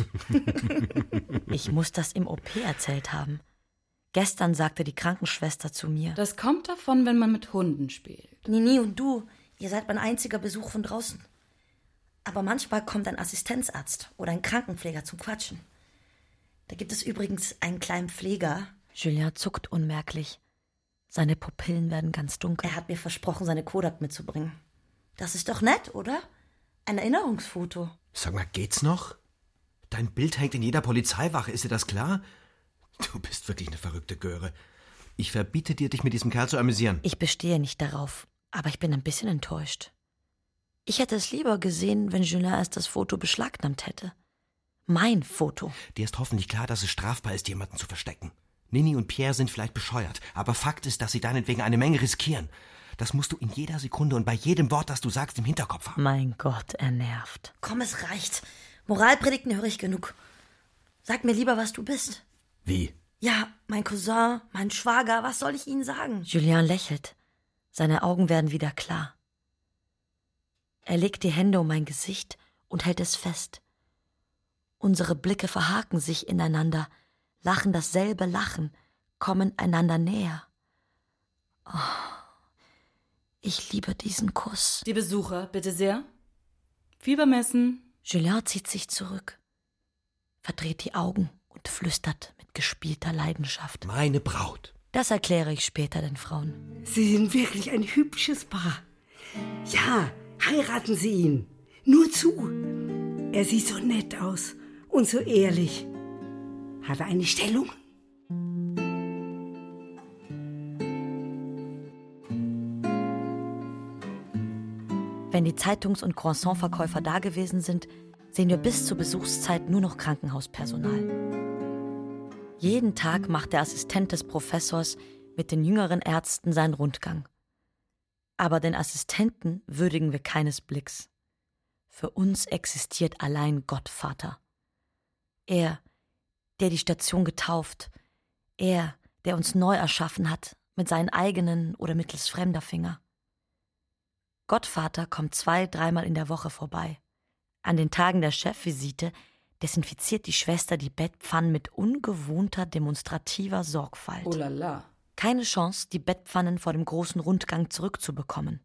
Ich muss das im OP erzählt haben. Gestern sagte die Krankenschwester zu mir: Das kommt davon, wenn man mit Hunden spielt. Nini und du, ihr seid mein einziger Besuch von draußen. Aber manchmal kommt ein Assistenzarzt oder ein Krankenpfleger zum Quatschen. Da gibt es übrigens einen kleinen Pfleger. Julien zuckt unmerklich. Seine Pupillen werden ganz dunkel. Er hat mir versprochen, seine Kodak mitzubringen. Das ist doch nett, oder? Ein Erinnerungsfoto. Sag mal, geht's noch? Dein Bild hängt in jeder Polizeiwache, ist dir das klar? Du bist wirklich eine verrückte Göre. Ich verbiete dir, dich mit diesem Kerl zu amüsieren. Ich bestehe nicht darauf, aber ich bin ein bisschen enttäuscht. Ich hätte es lieber gesehen, wenn Julien erst das Foto beschlagnahmt hätte. Mein Foto. Dir ist hoffentlich klar, dass es strafbar ist, jemanden zu verstecken. Nini und Pierre sind vielleicht bescheuert, aber Fakt ist, dass sie deinetwegen eine Menge riskieren. Das musst du in jeder Sekunde und bei jedem Wort, das du sagst, im Hinterkopf haben. Mein Gott, er nervt. Komm, es reicht. Moralpredigten höre ich genug. Sag mir lieber, was du bist. Wie? Ja, mein Cousin, mein Schwager, was soll ich Ihnen sagen? Julien lächelt. Seine Augen werden wieder klar. Er legt die Hände um mein Gesicht und hält es fest. Unsere Blicke verhaken sich ineinander, lachen dasselbe Lachen, kommen einander näher. Oh, ich liebe diesen Kuss. Die Besucher, bitte sehr. Fieber messen. Julien zieht sich zurück, verdreht die Augen und flüstert mit gespielter Leidenschaft. Meine Braut. Das erkläre ich später den Frauen. Sie sind wirklich ein hübsches Paar. Ja, heiraten Sie ihn. Nur zu. Er sieht so nett aus und so ehrlich. Hat er eine Stellung? Wenn die Zeitungs- und Croissantverkäufer da gewesen sind, sehen wir bis zur Besuchszeit nur noch Krankenhauspersonal. Jeden Tag macht der Assistent des Professors mit den jüngeren Ärzten seinen Rundgang. Aber den Assistenten würdigen wir keines Blicks. Für uns existiert allein Gottvater. Er, der die Station getauft, er, der uns neu erschaffen hat, mit seinen eigenen oder mittels fremder Finger. Gottvater kommt 2-3 Mal in der Woche vorbei. An den Tagen der Chefvisite desinfiziert die Schwester die Bettpfannen mit ungewohnter, demonstrativer Sorgfalt. Oh la la. Keine Chance, die Bettpfannen vor dem großen Rundgang zurückzubekommen.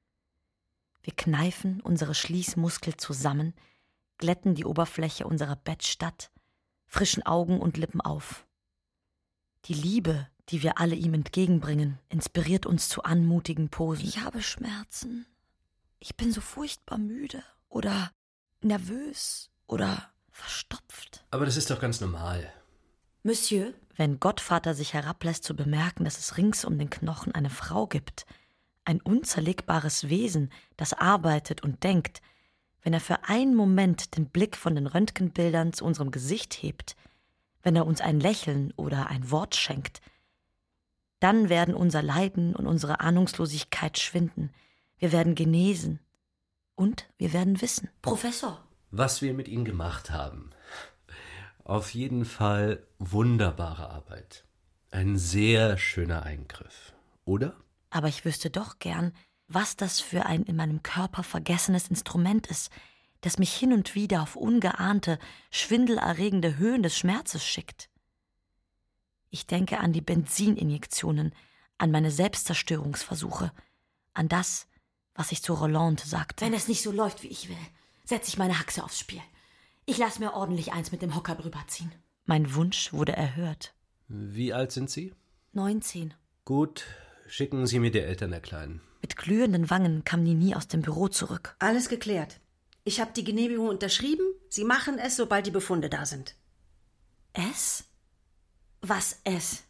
Wir kneifen unsere Schließmuskel zusammen, glätten die Oberfläche unserer Bettstatt, frischen Augen und Lippen auf. Die Liebe, die wir alle ihm entgegenbringen, inspiriert uns zu anmutigen Posen. Ich habe Schmerzen. Ich bin so furchtbar müde oder nervös oder verstopft. Aber das ist doch ganz normal. Monsieur, wenn Gottvater sich herablässt zu bemerken, dass es rings um den Knochen eine Frau gibt, ein unzerlegbares Wesen, das arbeitet und denkt, wenn er für einen Moment den Blick von den Röntgenbildern zu unserem Gesicht hebt, wenn er uns ein Lächeln oder ein Wort schenkt, dann werden unser Leiden und unsere Ahnungslosigkeit schwinden. Wir werden genesen und wir werden wissen. Professor. Was wir mit Ihnen gemacht haben. Auf jeden Fall wunderbare Arbeit. Ein sehr schöner Eingriff, oder? Aber ich wüsste doch gern, was das für ein in meinem Körper vergessenes Instrument ist, das mich hin und wieder auf ungeahnte, schwindelerregende Höhen des Schmerzes schickt. Ich denke an die Benzininjektionen, an meine Selbstzerstörungsversuche, an das, was ich zu Rolande sagte. Wenn es nicht so läuft, wie ich will, setze ich meine Haxe aufs Spiel. Ich lasse mir ordentlich eins mit dem Hocker drüber ziehen. Mein Wunsch wurde erhört. Wie alt sind Sie? 19. Gut, schicken Sie mir die Eltern der Kleinen. Mit glühenden Wangen kam Nini aus dem Büro zurück. Alles geklärt. Ich habe die Genehmigung unterschrieben. Sie machen es, sobald die Befunde da sind. Es? Was es?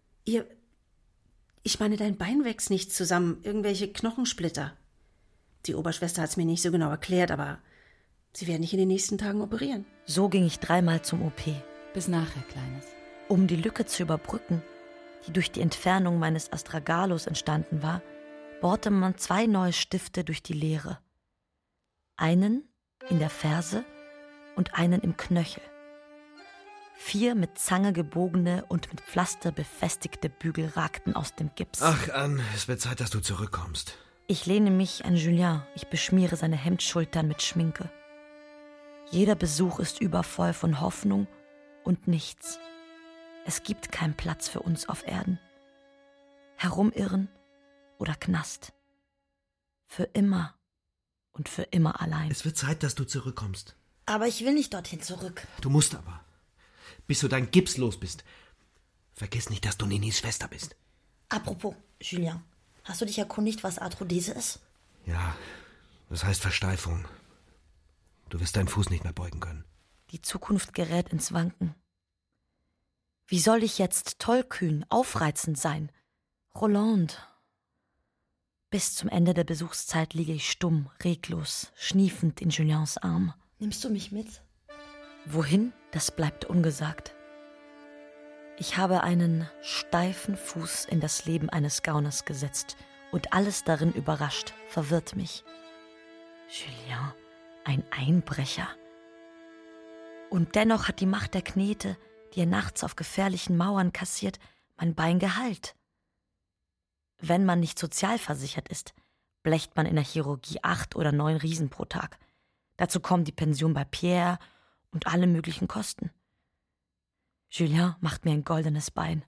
Ich meine, dein Bein wächst nicht zusammen. Irgendwelche Knochensplitter. Die Oberschwester hat es mir nicht so genau erklärt, aber sie werden dich in den nächsten Tagen operieren. So ging ich 3-mal zum OP. Bis nachher, Kleines. Um die Lücke zu überbrücken, die durch die Entfernung meines Astragalus entstanden war, bohrte man 2 neue Stifte durch die Leere. Einen in der Ferse und einen im Knöchel. 4 mit Zange gebogene und mit Pflaster befestigte Bügel ragten aus dem Gips. Ach, Anne, es wird Zeit, dass du zurückkommst. Ich lehne mich an Julien, ich beschmiere seine Hemdschultern mit Schminke. Jeder Besuch ist übervoll von Hoffnung und nichts. Es gibt keinen Platz für uns auf Erden. Herumirren oder Knast. Für immer und für immer allein. Es wird Zeit, dass du zurückkommst. Aber ich will nicht dorthin zurück. Du musst aber. Bis du dein Gips los bist. Vergiss nicht, dass du Ninis Schwester bist. Apropos, Julien, hast du dich erkundigt, was Arthrodese ist? Ja, das heißt Versteifung. Du wirst deinen Fuß nicht mehr beugen können. Die Zukunft gerät ins Wanken. Wie soll ich jetzt tollkühn, aufreizend sein? Rolande. Bis zum Ende der Besuchszeit liege ich stumm, reglos, schniefend in Juliens Arm. Nimmst du mich mit? Wohin, das bleibt ungesagt. Ich habe einen steifen Fuß in das Leben eines Gauners gesetzt und alles darin überrascht, verwirrt mich. Julien, ein Einbrecher. Und dennoch hat die Macht der Knete, die er nachts auf gefährlichen Mauern kassiert, mein Bein geheilt. Wenn man nicht sozialversichert ist, blecht man in der Chirurgie 8 oder 9 Riesen pro Tag. Dazu kommt die Pension bei Pierre und alle möglichen Kosten. Julien macht mir ein goldenes Bein.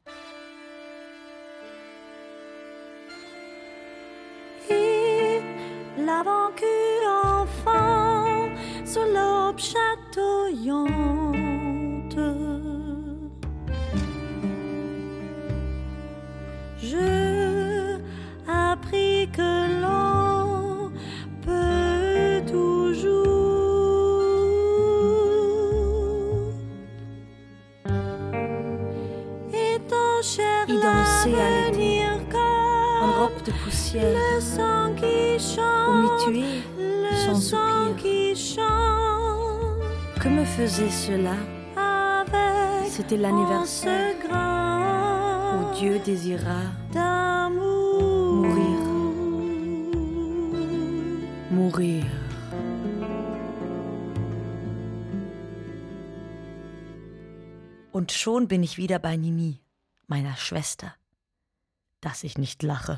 Et l'a vaincu enfin sous l'aube chatoyante. Je appris que l'on peut toujours Y danser à l'été, en robe de poussière, au mutuer sans soupir. Que me faisait cela? C'était l'anniversaire où Dieu désira mourir. Mourir. Und schon bin ich wieder bei Nini, meiner Schwester, dass ich nicht lache.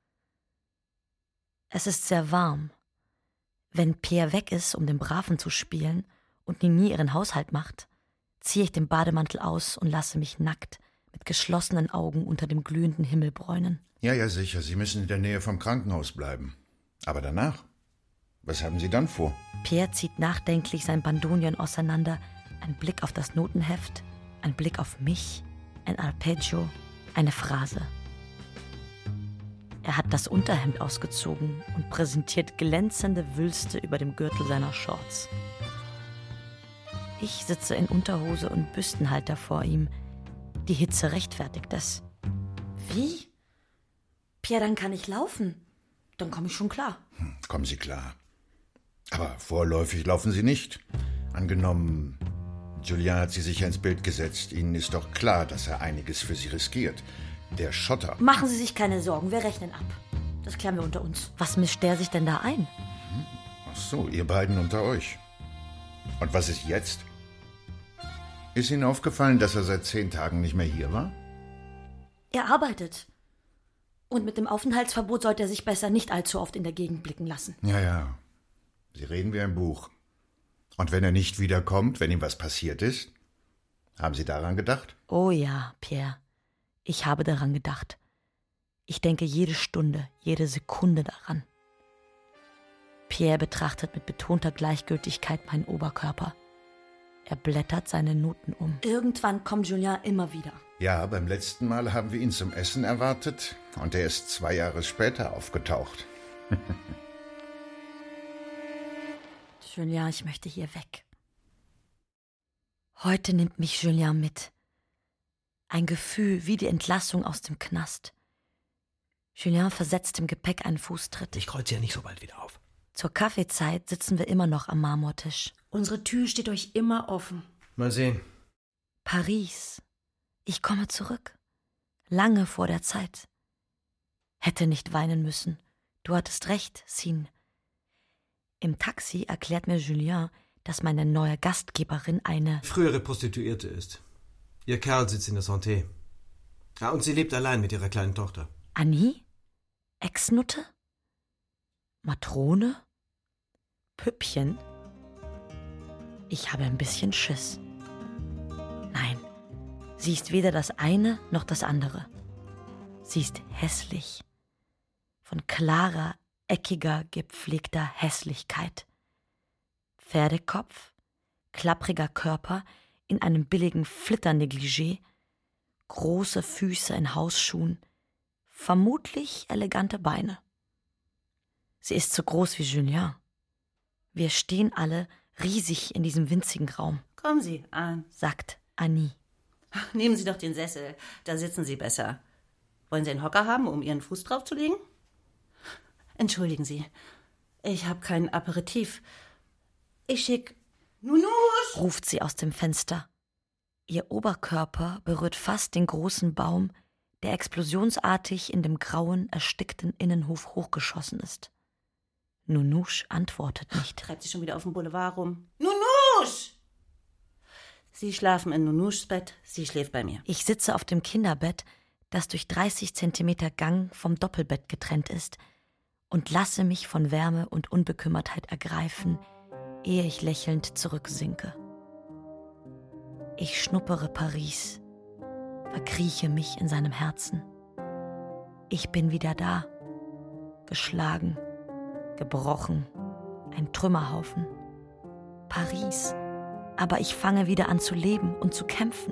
Es ist sehr warm. Wenn Pierre weg ist, um den Braven zu spielen und Nini ihren Haushalt macht, ziehe ich den Bademantel aus und lasse mich nackt mit geschlossenen Augen unter dem glühenden Himmel bräunen. Ja, sicher. Sie müssen in der Nähe vom Krankenhaus bleiben. Aber danach? Was haben Sie dann vor? Pierre zieht nachdenklich sein Bandonion auseinander, ein Blick auf das Notenheft, ein Blick auf mich, ein Arpeggio, eine Phrase. Er hat das Unterhemd ausgezogen und präsentiert glänzende Wülste über dem Gürtel seiner Shorts. Ich sitze in Unterhose und Büstenhalter vor ihm. Die Hitze rechtfertigt es. Wie? Pierre, dann kann ich laufen. Dann komme ich schon klar. Kommen Sie klar. Aber vorläufig laufen Sie nicht. Angenommen, Julien hat Sie sicher ins Bild gesetzt. Ihnen ist doch klar, dass er einiges für Sie riskiert. Der Schotter. Machen Sie sich keine Sorgen, wir rechnen ab. Das klären wir unter uns. Was mischt der sich denn da ein? Ach so, ihr beiden unter euch. Und was ist jetzt? Ist Ihnen aufgefallen, dass er seit 10 Tagen nicht mehr hier war? Er arbeitet. Und mit dem Aufenthaltsverbot sollte er sich besser nicht allzu oft in der Gegend blicken lassen. Ja. Sie reden wie ein Buch. Und wenn er nicht wiederkommt, wenn ihm was passiert ist? Haben Sie daran gedacht? Oh ja, Pierre. Ich habe daran gedacht. Ich denke jede Stunde, jede Sekunde daran. Pierre betrachtet mit betonter Gleichgültigkeit meinen Oberkörper. Er blättert seine Noten um. Irgendwann kommt Julien immer wieder. Ja, beim letzten Mal haben wir ihn zum Essen erwartet und er ist 2 Jahre später aufgetaucht. Julien, ich möchte hier weg. Heute nimmt mich Julien mit. Ein Gefühl wie die Entlassung aus dem Knast. Julien versetzt dem Gepäck einen Fußtritt. Ich kreuze ja nicht so bald wieder auf. Zur Kaffeezeit sitzen wir immer noch am Marmortisch. Unsere Tür steht euch immer offen. Mal sehen. Paris. Ich komme zurück. Lange vor der Zeit. Hätte nicht weinen müssen. Du hattest recht, Sine. Im Taxi erklärt mir Julien, dass meine neue Gastgeberin eine frühere Prostituierte ist. Ihr Kerl sitzt in der Santé. Ja, und sie lebt allein mit ihrer kleinen Tochter. Annie? Ex-Nutte? Matrone? Püppchen? Ich habe ein bisschen Schiss. Nein, sie ist weder das eine noch das andere. Sie ist hässlich. Von klarer, eckiger, gepflegter Hässlichkeit. Pferdekopf, klappriger Körper in einem billigen Flitternegligé, große Füße in Hausschuhen, vermutlich elegante Beine. Sie ist so groß wie Julien. Wir stehen alle riesig in diesem winzigen Raum. Kommen Sie an, sagt Annie. Nehmen Sie doch den Sessel, da sitzen Sie besser. Wollen Sie einen Hocker haben, um Ihren Fuß draufzulegen? Entschuldigen Sie, ich habe kein Aperitif. Ich schick Nunusch, ruft sie aus dem Fenster. Ihr Oberkörper berührt fast den großen Baum, der explosionsartig in dem grauen, erstickten Innenhof hochgeschossen ist. Nunusch antwortet nicht. Treibt sie schon wieder auf dem Boulevard rum. Nunusch! Sie schlafen in Nunuschs Bett, sie schläft bei mir. Ich sitze auf dem Kinderbett, das durch 30 Zentimeter Gang vom Doppelbett getrennt ist, und lasse mich von Wärme und Unbekümmertheit ergreifen, ehe ich lächelnd zurücksinke. Ich schnuppere Paris, verkrieche mich in seinem Herzen. Ich bin wieder da, geschlagen, gebrochen, ein Trümmerhaufen. Paris, aber ich fange wieder an zu leben und zu kämpfen.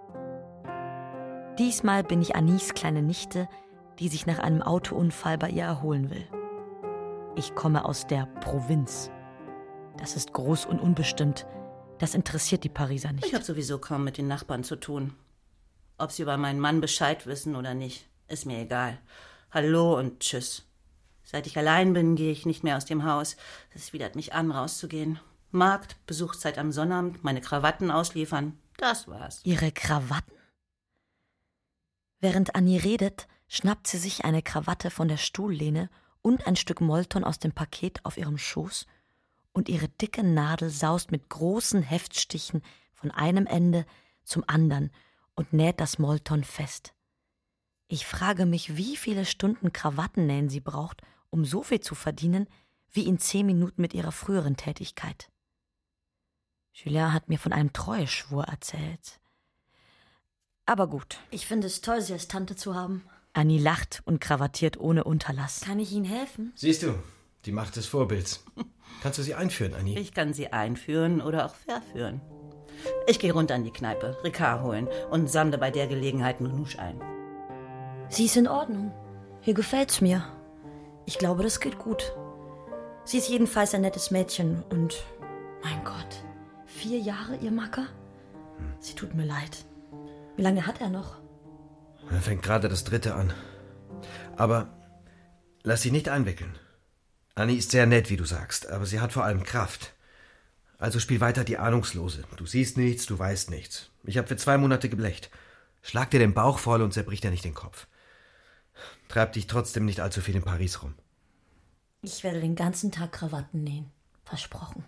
Diesmal bin ich Annies kleine Nichte, die sich nach einem Autounfall bei ihr erholen will. Ich komme aus der Provinz. Das ist groß und unbestimmt. Das interessiert die Pariser nicht. Ich habe sowieso kaum mit den Nachbarn zu tun. Ob sie über meinen Mann Bescheid wissen oder nicht, ist mir egal. Hallo und tschüss. Seit ich allein bin, gehe ich nicht mehr aus dem Haus. Es widert mich an, rauszugehen. Markt, Besuchszeit am Sonnabend, meine Krawatten ausliefern. Das war's. Ihre Krawatten? Während Annie redet, schnappt sie sich eine Krawatte von der Stuhllehne und ein Stück Molton aus dem Paket auf ihrem Schoß, und ihre dicke Nadel saust mit großen Heftstichen von einem Ende zum anderen und näht das Molton fest. Ich frage mich, wie viele Stunden Krawattennähen sie braucht, um so viel zu verdienen, wie in 10 Minuten mit ihrer früheren Tätigkeit. Julien hat mir von einem Treueschwur erzählt. Aber gut. Ich finde es toll, Sie als Tante zu haben. Annie lacht und krawattiert ohne Unterlass. Kann ich Ihnen helfen? Siehst du, die Macht des Vorbilds. Kannst du sie einführen, Annie? Ich kann sie einführen oder auch verführen. Ich gehe runter in die Kneipe, Ricard holen und sammle bei der Gelegenheit Nunusch ein. Sie ist in Ordnung. Hier gefällt's mir. Ich glaube, das geht gut. Sie ist jedenfalls ein nettes Mädchen und, mein Gott, 4 Jahre ihr Macker? Sie tut mir leid. Wie lange hat er noch? Er fängt gerade das 3. an. Aber lass sie nicht einwickeln. Annie ist sehr nett, wie du sagst, aber sie hat vor allem Kraft. Also spiel weiter die Ahnungslose. Du siehst nichts, du weißt nichts. Ich habe für 2 Monate geblecht. Schlag dir den Bauch voll und zerbrich dir nicht den Kopf. Treib dich trotzdem nicht allzu viel in Paris rum. Ich werde den ganzen Tag Krawatten nähen. Versprochen.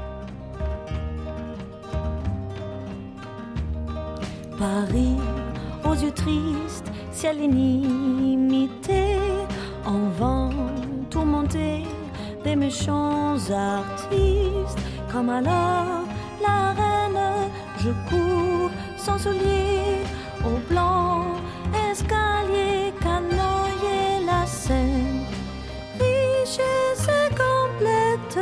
Paris, aux yeux tristes, ciel inimité, en vent tourmenté des méchants artistes. Comme alors la reine, je cours sans souliers au blanc escalier, canoyer la Seine, richesse complète.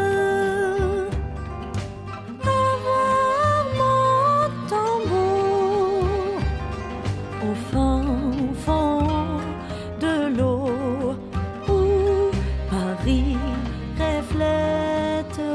Avoir mon tambour au fin fond de l'eau où Paris reflète.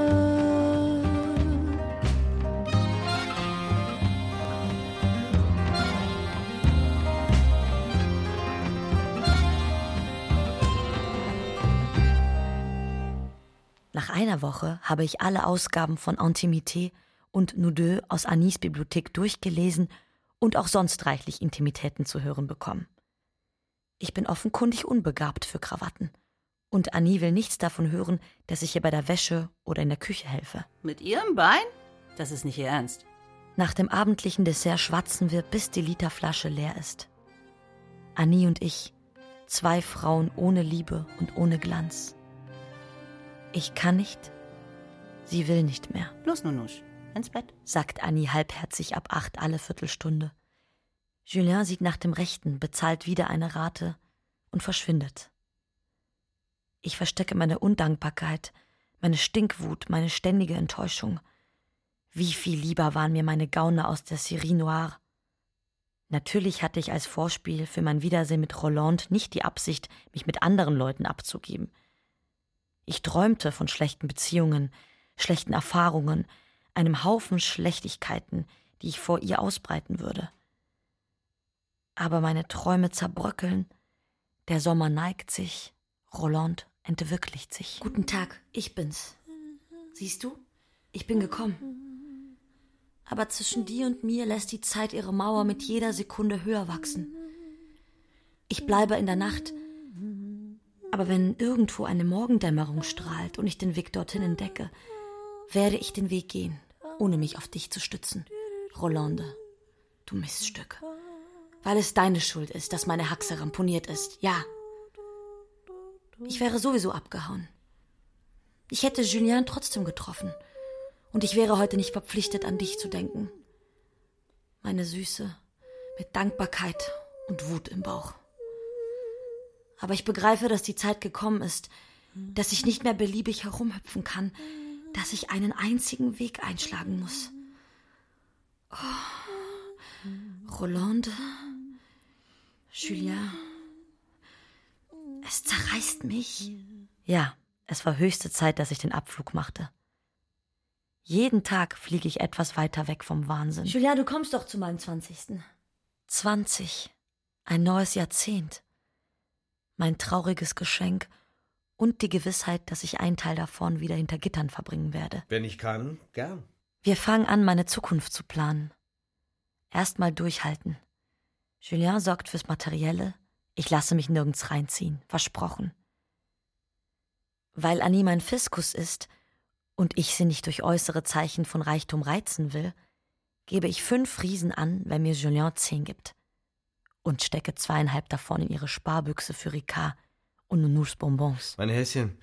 Nach einer Woche habe ich alle Ausgaben von Intimité und Nous deux aus Annies Bibliothek durchgelesen und auch sonst reichlich Intimitäten zu hören bekommen. Ich bin offenkundig unbegabt für Krawatten. Und Annie will nichts davon hören, dass ich ihr bei der Wäsche oder in der Küche helfe. Mit Ihrem Bein? Das ist nicht Ihr Ernst. Nach dem abendlichen Dessert schwatzen wir, bis die Literflasche leer ist. Annie und ich, 2 Frauen ohne Liebe und ohne Glanz. Ich kann nicht, sie will nicht mehr. Los, Nunusch, ins Bett, sagt Annie halbherzig ab 8 alle Viertelstunde. Julien sieht nach dem Rechten, bezahlt wieder eine Rate und verschwindet. Ich verstecke meine Undankbarkeit, meine Stinkwut, meine ständige Enttäuschung. Wie viel lieber waren mir meine Gauner aus der Série Noire. Natürlich hatte ich als Vorspiel für mein Wiedersehen mit Rolande nicht die Absicht, mich mit anderen Leuten abzugeben. Ich träumte von schlechten Beziehungen, schlechten Erfahrungen, einem Haufen Schlechtigkeiten, die ich vor ihr ausbreiten würde. Aber meine Träume zerbröckeln, der Sommer neigt sich, Rolande entwirklicht sich. Guten Tag, ich bin's. Siehst du, ich bin gekommen. Aber zwischen dir und mir lässt die Zeit ihre Mauer mit jeder Sekunde höher wachsen. Ich bleibe in der Nacht, aber wenn irgendwo eine Morgendämmerung strahlt und ich den Weg dorthin entdecke, werde ich den Weg gehen, ohne mich auf dich zu stützen. Rolande, du Miststück. Weil es deine Schuld ist, dass meine Haxe ramponiert ist, ja. Ich wäre sowieso abgehauen. Ich hätte Julien trotzdem getroffen. Und ich wäre heute nicht verpflichtet, an dich zu denken. Meine Süße, mit Dankbarkeit und Wut im Bauch. Aber ich begreife, dass die Zeit gekommen ist, dass ich nicht mehr beliebig herumhüpfen kann, dass ich einen einzigen Weg einschlagen muss. Oh, Rolande, Julien, es zerreißt mich. Ja, es war höchste Zeit, dass ich den Abflug machte. Jeden Tag fliege ich etwas weiter weg vom Wahnsinn. Julien, du kommst doch zu meinem 20. 20. Ein neues Jahrzehnt. Mein trauriges Geschenk und die Gewissheit, dass ich einen Teil davon wieder hinter Gittern verbringen werde. Wenn ich kann, gern. Wir fangen an, meine Zukunft zu planen. Erstmal durchhalten. Julien sorgt fürs Materielle. Ich lasse mich nirgends reinziehen. Versprochen. Weil Annie mein Fiskus ist und ich sie nicht durch äußere Zeichen von Reichtum reizen will, gebe ich 5 Riesen an, wenn mir Julien 10 gibt. Und stecke 2,5 davon in ihre Sparbüchse für Ricard und Nounous Bonbons. Mein Häschen,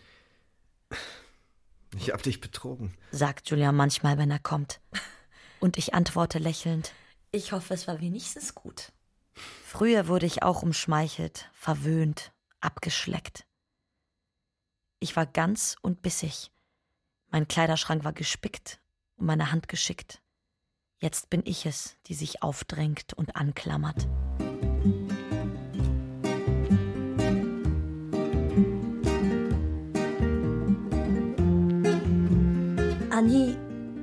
ich hab dich betrogen, sagt Julien manchmal, wenn er kommt. Und ich antworte lächelnd: Ich hoffe, es war wenigstens gut. Früher wurde ich auch umschmeichelt, verwöhnt, abgeschleckt. Ich war ganz und bissig. Mein Kleiderschrank war gespickt und meine Hand geschickt. Jetzt bin ich es, die sich aufdrängt und anklammert. Annie,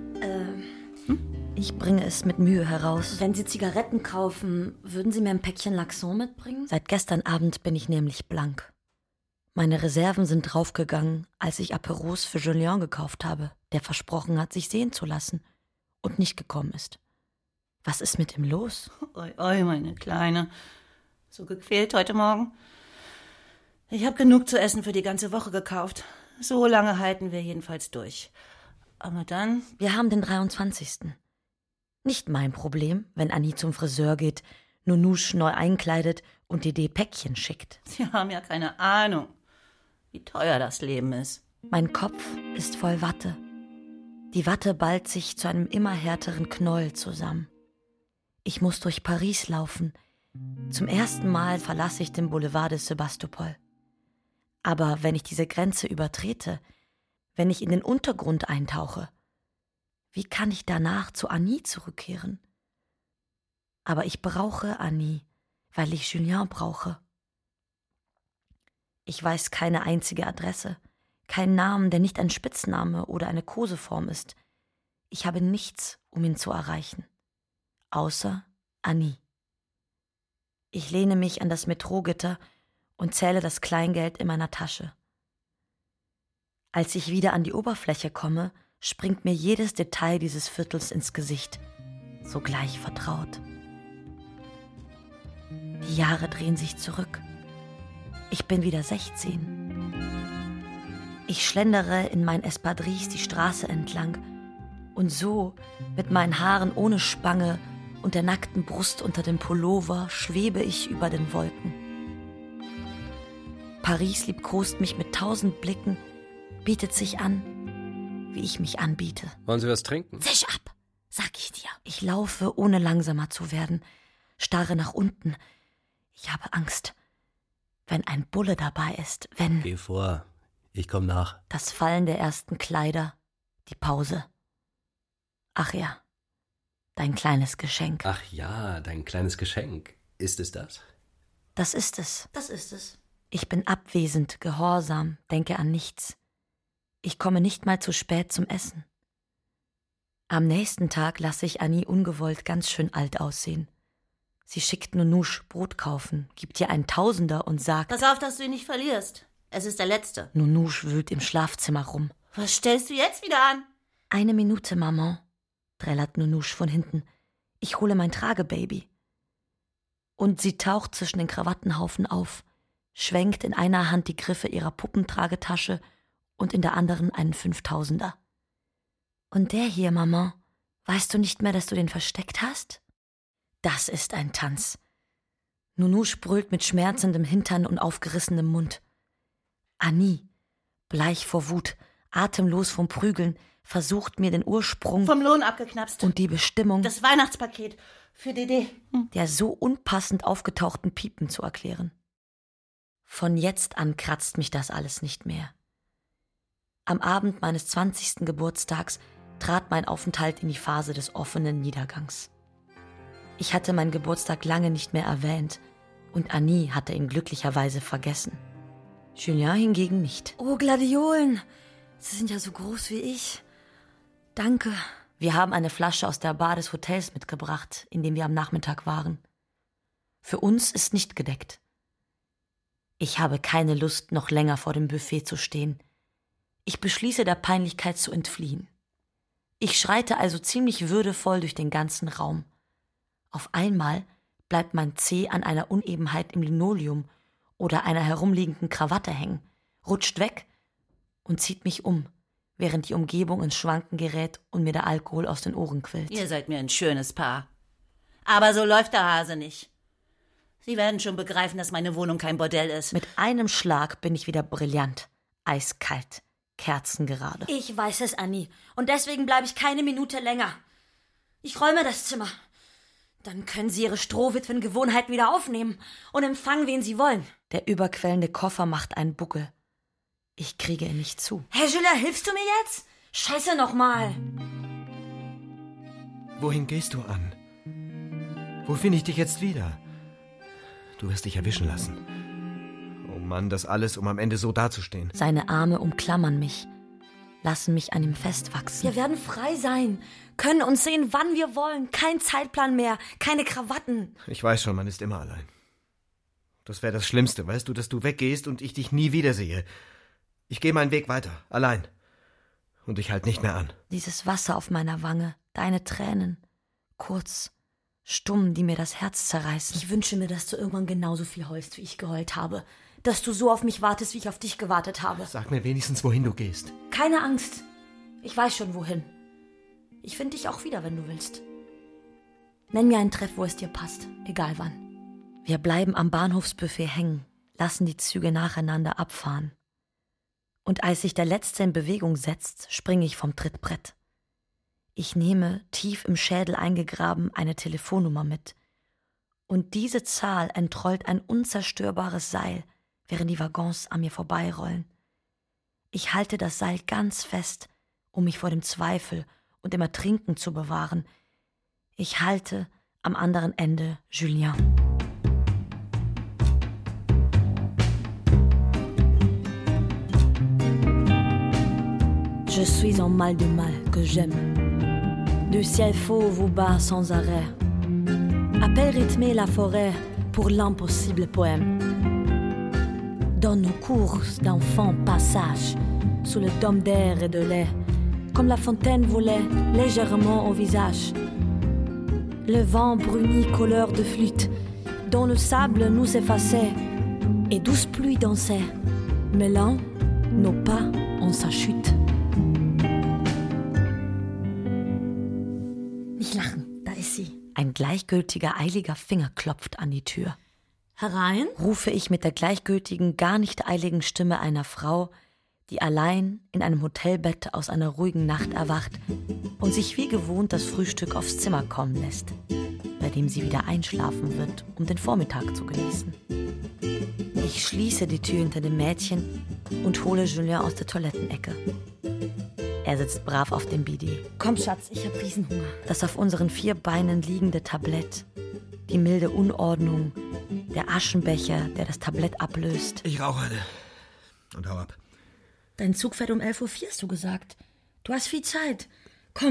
Ich bringe es mit Mühe heraus. wenn Sie Zigaretten kaufen, würden Sie mir ein Päckchen Laxon mitbringen? Seit gestern Abend bin ich nämlich blank. Meine Reserven sind draufgegangen, als ich Aperos für Julien gekauft habe, der versprochen hat, sich sehen zu lassen und nicht gekommen ist. Was ist mit ihm los? Oi, oi, meine Kleine. So gequält heute Morgen. Ich habe genug zu essen für die ganze Woche gekauft. So lange halten wir jedenfalls durch. Aber dann... Wir haben den 23. Nicht mein Problem, wenn Annie zum Friseur geht, Nounouche neu einkleidet und Dédé Päckchen schickt. Sie haben ja keine Ahnung, wie teuer das Leben ist. Mein Kopf ist voll Watte. Die Watte ballt sich zu einem immer härteren Knäuel zusammen. Ich muss durch Paris laufen. Zum ersten Mal verlasse ich den Boulevard de Sébastopol. Aber wenn ich diese Grenze übertrete, wenn ich in den Untergrund eintauche, wie kann ich danach zu Annie zurückkehren? Aber ich brauche Annie, weil ich Julien brauche. Ich weiß keine einzige Adresse, keinen Namen, der nicht ein Spitzname oder eine Koseform ist. Ich habe nichts, um ihn zu erreichen, außer Annie. Ich lehne mich an das Metrogitter und zähle das Kleingeld in meiner Tasche. Als ich wieder an die Oberfläche komme, springt mir jedes Detail dieses Viertels ins Gesicht, sogleich vertraut. Die Jahre drehen sich zurück. Ich bin wieder 16. Ich schlendere in mein Espadrilles die Straße entlang und so, mit meinen Haaren ohne Spange und der nackten Brust unter dem Pullover, schwebe ich über den Wolken. Paris liebkost mich mit 1000 Blicken, bietet sich an, wie ich mich anbiete. Wollen Sie was trinken? Zisch ab, sag ich dir. Ich laufe, ohne langsamer zu werden, starre nach unten. Ich habe Angst, wenn ein Bulle dabei ist, wenn... Geh vor, ich komm nach. Das Fallen der ersten Kleider, die Pause. Ach ja, dein kleines Geschenk. Ach ja, dein kleines Geschenk. Ist es das? Das ist es. Das ist es. Ich bin abwesend, gehorsam, denke an nichts. Ich komme nicht mal zu spät zum Essen. Am nächsten Tag lasse ich Annie ungewollt ganz schön alt aussehen. Sie schickt Nunouche Brot kaufen, gibt ihr einen Tausender und sagt: Pass auf, dass du ihn nicht verlierst. Es ist der letzte. Nunouche wühlt im Schlafzimmer rum. Was stellst du jetzt wieder an? 1 Minute, Maman, trällert Nunouche von hinten. Ich hole mein Tragebaby. Und sie taucht zwischen den Krawattenhaufen auf, schwenkt in einer Hand die Griffe ihrer Puppentragetasche und in der anderen einen 5000er. Und der hier, Maman, weißt du nicht mehr, dass du den versteckt hast? Das ist ein Tanz. Nunouche brüllt mit schmerzendem Hintern und aufgerissenem Mund. Annie, bleich vor Wut, atemlos vom Prügeln, versucht mir den Ursprung vom Lohn abgeknapst und die Bestimmung das Weihnachtspaket für Dede der so unpassend aufgetauchten Piepen zu erklären. Von jetzt an kratzt mich das alles nicht mehr. Am Abend meines 20. Geburtstags trat mein Aufenthalt in die Phase des offenen Niedergangs. Ich hatte meinen Geburtstag lange nicht mehr erwähnt und Annie hatte ihn glücklicherweise vergessen. Julien hingegen nicht. Oh, Gladiolen, sie sind ja so groß wie ich. Danke. Wir haben eine Flasche aus der Bar des Hotels mitgebracht, in dem wir am Nachmittag waren. Für uns ist nicht gedeckt. Ich habe keine Lust, noch länger vor dem Buffet zu stehen. Ich beschließe, der Peinlichkeit zu entfliehen. Ich schreite also ziemlich würdevoll durch den ganzen Raum. Auf einmal bleibt mein Zeh an einer Unebenheit im Linoleum oder einer herumliegenden Krawatte hängen, rutscht weg und zieht mich um, während die Umgebung ins Schwanken gerät und mir der Alkohol aus den Ohren quillt. Ihr seid mir ein schönes Paar. Aber so läuft der Hase nicht. Sie werden schon begreifen, dass meine Wohnung kein Bordell ist. Mit einem Schlag bin ich wieder brillant, eiskalt, kerzengerade. Ich weiß es, Annie. Und deswegen bleibe ich keine Minute länger. Ich räume das Zimmer. Dann können Sie Ihre Strohwitwen-Gewohnheiten wieder aufnehmen und empfangen, wen Sie wollen. Der überquellende Koffer macht einen Buckel. Ich kriege ihn nicht zu. Herr Julien, hilfst du mir jetzt? Scheiße nochmal. Wohin gehst du, Anne? Wo finde ich dich jetzt wieder? Du wirst dich erwischen lassen. Oh Mann, das alles, um am Ende so dazustehen. Seine Arme umklammern mich, lassen mich an ihm festwachsen. Wir werden frei sein, können uns sehen, wann wir wollen. Kein Zeitplan mehr, keine Krawatten. Ich weiß schon, man ist immer allein. Das wäre das Schlimmste, weißt du, dass du weggehst und ich dich nie wiedersehe. Ich gehe meinen Weg weiter, allein. Und ich halt nicht mehr an. Dieses Wasser auf meiner Wange, deine Tränen, kurz, stumm, die mir das Herz zerreißen. Ich wünsche mir, dass du irgendwann genauso viel heulst, wie ich geheult habe. Dass du so auf mich wartest, wie ich auf dich gewartet habe. Sag mir wenigstens, wohin du gehst. Keine Angst. Ich weiß schon, wohin. Ich finde dich auch wieder, wenn du willst. Nenn mir einen Treff, wo es dir passt, egal wann. Wir bleiben am Bahnhofsbuffet hängen, lassen die Züge nacheinander abfahren. Und als sich der Letzte in Bewegung setzt, springe ich vom Trittbrett. Ich nehme, tief im Schädel eingegraben, eine Telefonnummer mit. Und diese Zahl entrollt ein unzerstörbares Seil, während die Waggons an mir vorbeirollen. Ich halte das Seil ganz fest, um mich vor dem Zweifel und dem Ertrinken zu bewahren. Ich halte am anderen Ende Julien. Je suis en mal de mal que j'aime. Du ciel faux vous bat sans arrêt. Appelle rythmer la forêt pour l'impossible poème. Dans nos courses d'enfants passage, sous le dôme d'air et de lait, comme la fontaine volait légèrement au visage. Le vent bruni couleur de flûte, dont le sable nous effaçait, et douce pluie dansait, mêlant nos pas en sa chute. Nicht lachen, da ist sie. Ein gleichgültiger, eiliger Finger klopft an die Tür. Herein? Rufe ich mit der gleichgültigen, gar nicht eiligen Stimme einer Frau, die allein in einem Hotelbett aus einer ruhigen Nacht erwacht und sich wie gewohnt das Frühstück aufs Zimmer kommen lässt, bei dem sie wieder einschlafen wird, um den Vormittag zu genießen. Ich schließe die Tür hinter dem Mädchen und hole Julien aus der Toilettenecke. Er sitzt brav auf dem Bidet. Komm, Schatz, ich hab Riesenhunger. Das auf unseren 4 Beinen liegende Tablett, die milde Unordnung, der Aschenbecher, der das Tablett ablöst. Ich rauche eine und hau ab. Dein Zug fährt um 11:04 Uhr, hast du gesagt. Du hast viel Zeit. Komm,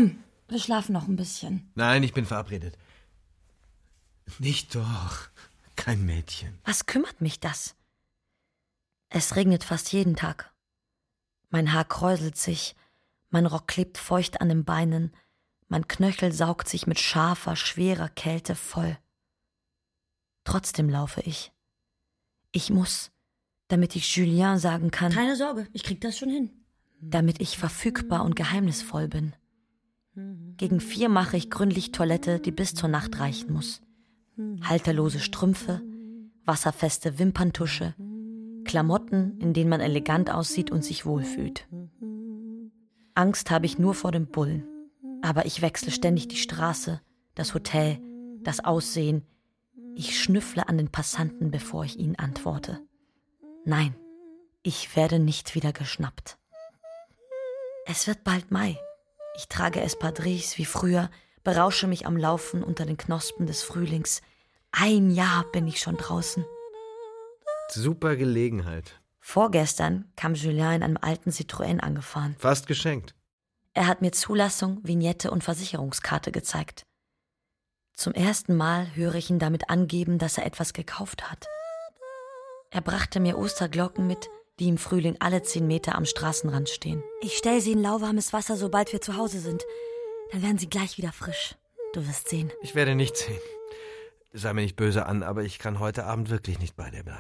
Wir schlafen noch ein bisschen. Nein, ich bin verabredet. Nicht doch. Kein Mädchen. Was kümmert mich das? Es regnet fast jeden Tag. Mein Haar kräuselt sich, mein Rock klebt feucht an den Beinen, mein Knöchel saugt sich mit scharfer, schwerer Kälte voll. Trotzdem laufe ich. Ich muss, damit ich Julien sagen kann... Keine Sorge, ich krieg das schon hin. Damit ich verfügbar und geheimnisvoll bin. Gegen 4 mache ich gründlich Toilette, die bis zur Nacht reichen muss. Halterlose Strümpfe, wasserfeste Wimperntusche, Klamotten, in denen man elegant aussieht und sich wohlfühlt. Angst habe ich nur vor dem Bullen. Aber ich wechsle ständig die Straße, das Hotel, das Aussehen. Ich schnüffle an den Passanten, bevor ich ihnen antworte. Nein, ich werde nicht wieder geschnappt. Es wird bald Mai. Ich trage Espadrilles wie früher, berausche mich am Laufen unter den Knospen des Frühlings. 1 Jahr bin ich schon draußen. Super Gelegenheit. Vorgestern kam Julien in einem alten Citroën angefahren. Fast geschenkt. Er hat mir Zulassung, Vignette und Versicherungskarte gezeigt. Zum ersten Mal höre ich ihn damit angeben, dass er etwas gekauft hat. Er brachte mir Osterglocken mit, die im Frühling alle 10 Meter am Straßenrand stehen. Ich stell sie in lauwarmes Wasser, sobald wir zu Hause sind. Dann werden sie gleich wieder frisch. Du wirst sehen. Ich werde nicht sehen. Sei mir nicht böse an, aber ich kann heute Abend wirklich nicht bei dir bleiben.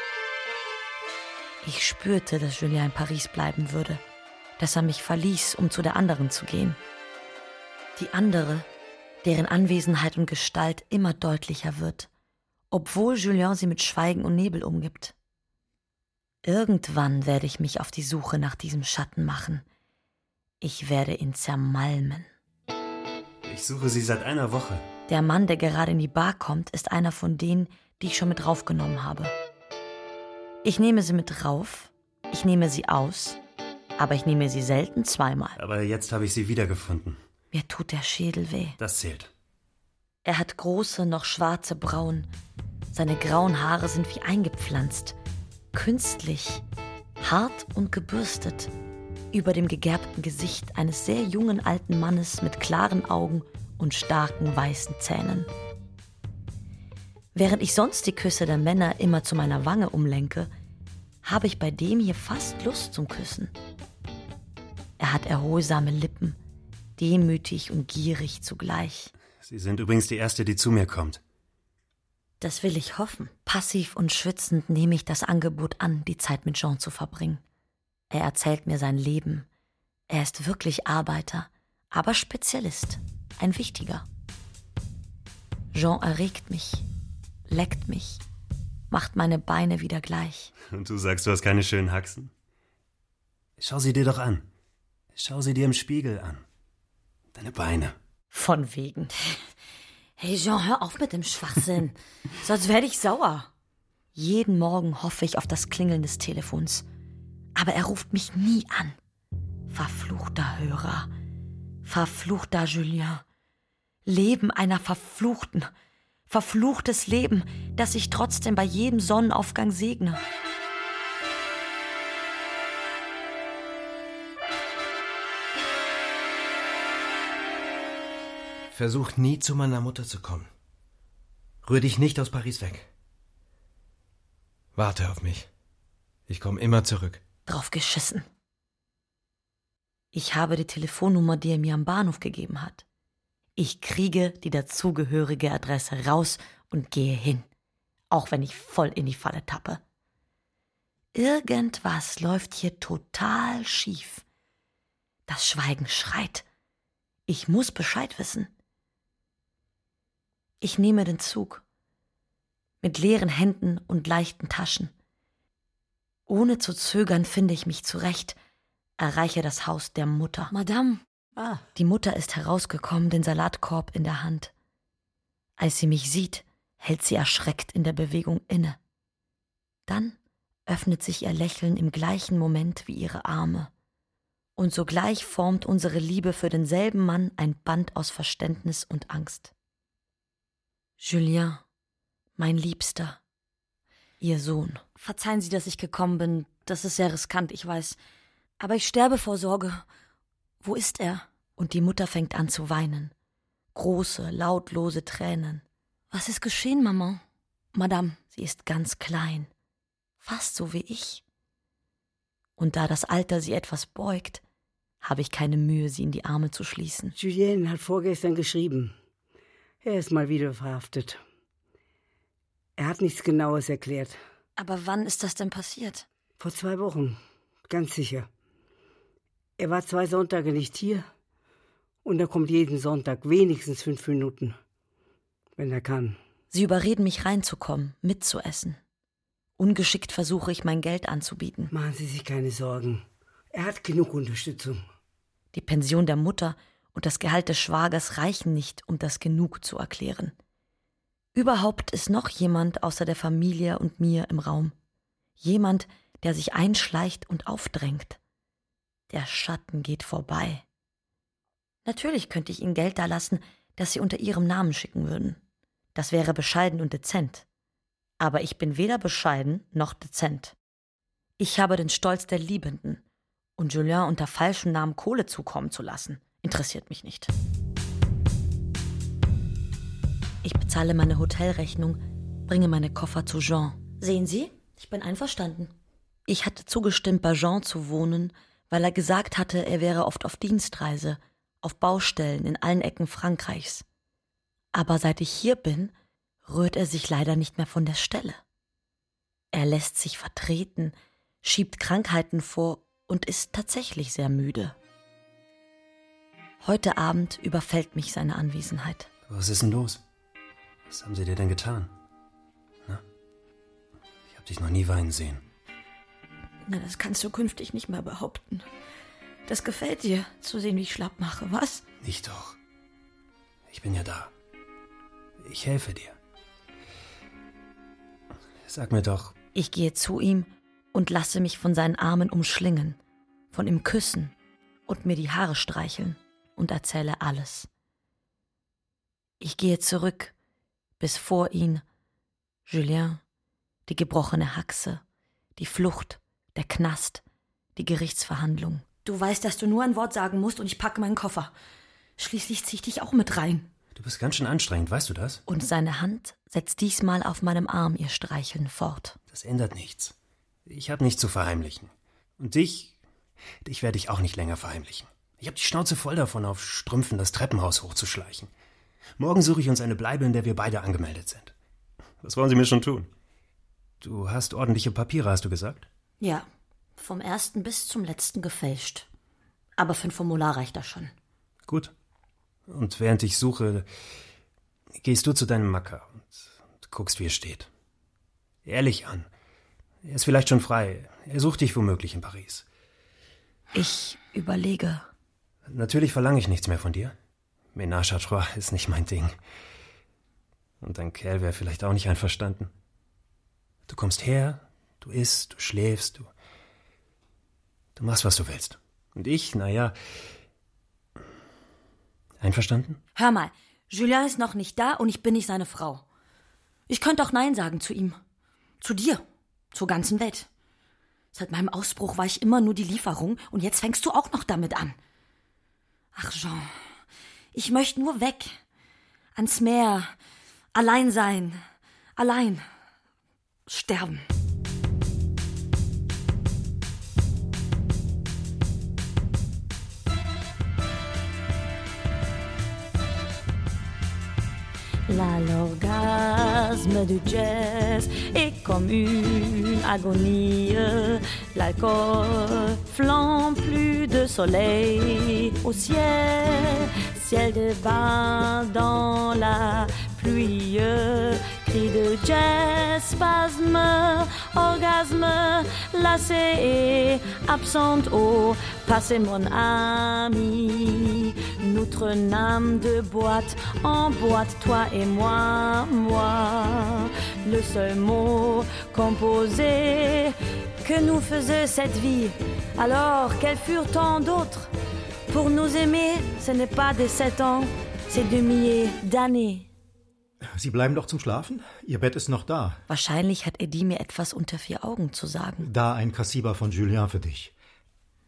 Ich spürte, dass Julien in Paris bleiben würde, dass er mich verließ, um zu der anderen zu gehen. Die andere, deren Anwesenheit und Gestalt immer deutlicher wird, obwohl Julien sie mit Schweigen und Nebel umgibt. Irgendwann werde ich mich auf die Suche nach diesem Schatten machen. Ich werde ihn zermalmen. Ich suche sie seit einer Woche. Der Mann, der gerade in die Bar kommt, ist einer von denen, die ich schon mit raufgenommen habe. Ich nehme sie mit rauf, ich nehme sie aus, aber ich nehme sie selten 2-mal. Aber jetzt habe ich sie wiedergefunden. Mir tut der Schädel weh. Das zählt. Er hat große, noch schwarze Brauen. Seine grauen Haare sind wie eingepflanzt. Künstlich, hart und gebürstet. Über dem gegerbten Gesicht eines sehr jungen alten Mannes mit klaren Augen und starken weißen Zähnen. Während ich sonst die Küsse der Männer immer zu meiner Wange umlenke, habe ich bei dem hier fast Lust zum Küssen. Er hat erholsame Lippen, demütig und gierig zugleich. Sie sind übrigens die Erste, die zu mir kommt. Das will ich hoffen. Passiv und schwitzend nehme ich das Angebot an, die Zeit mit Jean zu verbringen. Er erzählt mir sein Leben. Er ist wirklich Arbeiter, aber Spezialist, ein wichtiger. Jean erregt mich, leckt mich, macht meine Beine wieder gleich. Und du sagst, du hast keine schönen Haxen? Schau sie dir doch an. Schau sie dir im Spiegel an. Deine Beine. Von wegen. Hey Jean, hör auf mit dem Schwachsinn. Sonst werde ich sauer. Jeden Morgen hoffe ich auf das Klingeln des Telefons. Aber er ruft mich nie an. Verfluchter Hörer. Verfluchter Julien. Leben einer Verfluchten. Verfluchtes Leben, das ich trotzdem bei jedem Sonnenaufgang segne. Versuch nie zu meiner Mutter zu kommen. Rühr dich nicht aus Paris weg. Warte auf mich. Ich komme immer zurück. Drauf geschissen. Ich habe die Telefonnummer, die er mir am Bahnhof gegeben hat. Ich kriege die dazugehörige Adresse raus und gehe hin, auch wenn ich voll in die Falle tappe. Irgendwas läuft hier total schief. Das Schweigen schreit. Ich muss Bescheid wissen. Ich nehme den Zug. Mit leeren Händen und leichten Taschen. Ohne zu zögern finde ich mich zurecht, erreiche das Haus der Mutter. Madame. Die Mutter ist herausgekommen, den Salatkorb in der Hand. Als sie mich sieht, hält sie erschreckt in der Bewegung inne. Dann öffnet sich ihr Lächeln im gleichen Moment wie ihre Arme. Und sogleich formt unsere Liebe für denselben Mann ein Band aus Verständnis und Angst. Julien, mein Liebster, Ihr Sohn. Verzeihen Sie, dass ich gekommen bin. Das ist sehr riskant, ich weiß. Aber ich sterbe vor Sorge. Wo ist er? Und die Mutter fängt an zu weinen. Große, lautlose Tränen. Was ist geschehen, Maman? Madame, sie ist ganz klein. Fast so wie ich. Und da das Alter sie etwas beugt, habe ich keine Mühe, sie in die Arme zu schließen. Julien hat vorgestern geschrieben. Er ist mal wieder verhaftet. Er hat nichts Genaues erklärt. Aber wann ist das denn passiert? Vor 2 Wochen, ganz sicher. Er war 2 Sonntage nicht hier. Und er kommt jeden Sonntag wenigstens 5 Minuten, wenn er kann. Sie überreden mich reinzukommen, mitzuessen. Ungeschickt versuche ich, mein Geld anzubieten. Machen Sie sich keine Sorgen. Er hat genug Unterstützung. Die Pension der Mutter und das Gehalt des Schwagers reichen nicht, um das genug zu erklären. Überhaupt ist noch jemand außer der Familie und mir im Raum. Jemand, der sich einschleicht und aufdrängt. Der Schatten geht vorbei. Natürlich könnte ich ihnen Geld dalassen, das sie unter ihrem Namen schicken würden. Das wäre bescheiden und dezent. Aber ich bin weder bescheiden noch dezent. Ich habe den Stolz der Liebenden. Und Julien unter falschem Namen Kohle zukommen zu lassen, interessiert mich nicht. Ich bezahle meine Hotelrechnung, bringe meine Koffer zu Jean. Sehen Sie, ich bin einverstanden. Ich hatte zugestimmt, bei Jean zu wohnen, weil er gesagt hatte, er wäre oft auf Dienstreise, auf Baustellen in allen Ecken Frankreichs. Aber seit ich hier bin, rührt er sich leider nicht mehr von der Stelle. Er lässt sich vertreten, schiebt Krankheiten vor und ist tatsächlich sehr müde. Heute Abend überfällt mich seine Anwesenheit. Was ist denn los? Was haben sie dir denn getan? Na? Ich habe dich noch nie weinen sehen. Na, das kannst du künftig nicht mehr behaupten. Das gefällt dir, zu sehen, wie ich schlapp mache, was? Nicht doch. Ich bin ja da. Ich helfe dir. Sag mir doch. Ich gehe zu ihm und lasse mich von seinen Armen umschlingen, von ihm küssen und mir die Haare streicheln und erzähle alles. Ich gehe zurück, bis vor ihn Julien, die gebrochene Haxe, die Flucht, der Knast, die Gerichtsverhandlung. Du weißt, dass du nur ein Wort sagen musst und ich packe meinen Koffer. Schließlich zieh ich dich auch mit rein. Du bist ganz schön anstrengend, weißt du das? Und seine Hand setzt diesmal auf meinem Arm ihr Streicheln fort. Das ändert nichts. Ich habe nichts zu verheimlichen. Und dich werde ich auch nicht länger verheimlichen. Ich habe die Schnauze voll davon, auf Strümpfen das Treppenhaus hochzuschleichen. Morgen suche ich uns eine Bleibe, in der wir beide angemeldet sind. Was wollen Sie mir schon tun? Du hast ordentliche Papiere, hast du gesagt? Ja, vom ersten bis zum letzten gefälscht. Aber für ein Formular reicht das schon. Gut. Und während ich suche, gehst du zu deinem Macker und guckst, wie es steht. Ehrlich an. Er ist vielleicht schon frei. Er sucht dich womöglich in Paris. Ich überlege. Natürlich verlange ich nichts mehr von dir. Ménage à trois ist nicht mein Ding. Und dein Kerl wäre vielleicht auch nicht einverstanden. Du kommst her, du isst, du schläfst, du machst, was du willst. Und ich, naja, einverstanden? Hör mal, Julien ist noch nicht da und ich bin nicht seine Frau. Ich könnte auch Nein sagen zu ihm. Zu dir. Zur ganzen Welt. Seit meinem Ausbruch war ich immer nur die Lieferung und jetzt fängst du auch noch damit an. Ach, Jean, ich möchte nur weg. Ans Meer. Allein sein. Allein. Sterben. Là, l'orgasme du jazz est comme une agonie. L'alcool flambe, plus de soleil au ciel. Ciel de bain dans la pluie. Cri de jazz, spasme, orgasme, lassé et absente. Oh, passez mon ami. Notre âme de boîte en boîte, toi et moi, moi. Le seul mot composé que nous faisait cette vie, alors qu'elles furent tant d'autres. Pour nous aimer, ce n'est pas des 7 ans, c'est des milliers d'années. Sie bleiben doch zum Schlafen? Ihr Bett ist noch da. Wahrscheinlich hat Eddie mir etwas unter 4 Augen zu sagen. Da ein Kassiber von Julien für dich.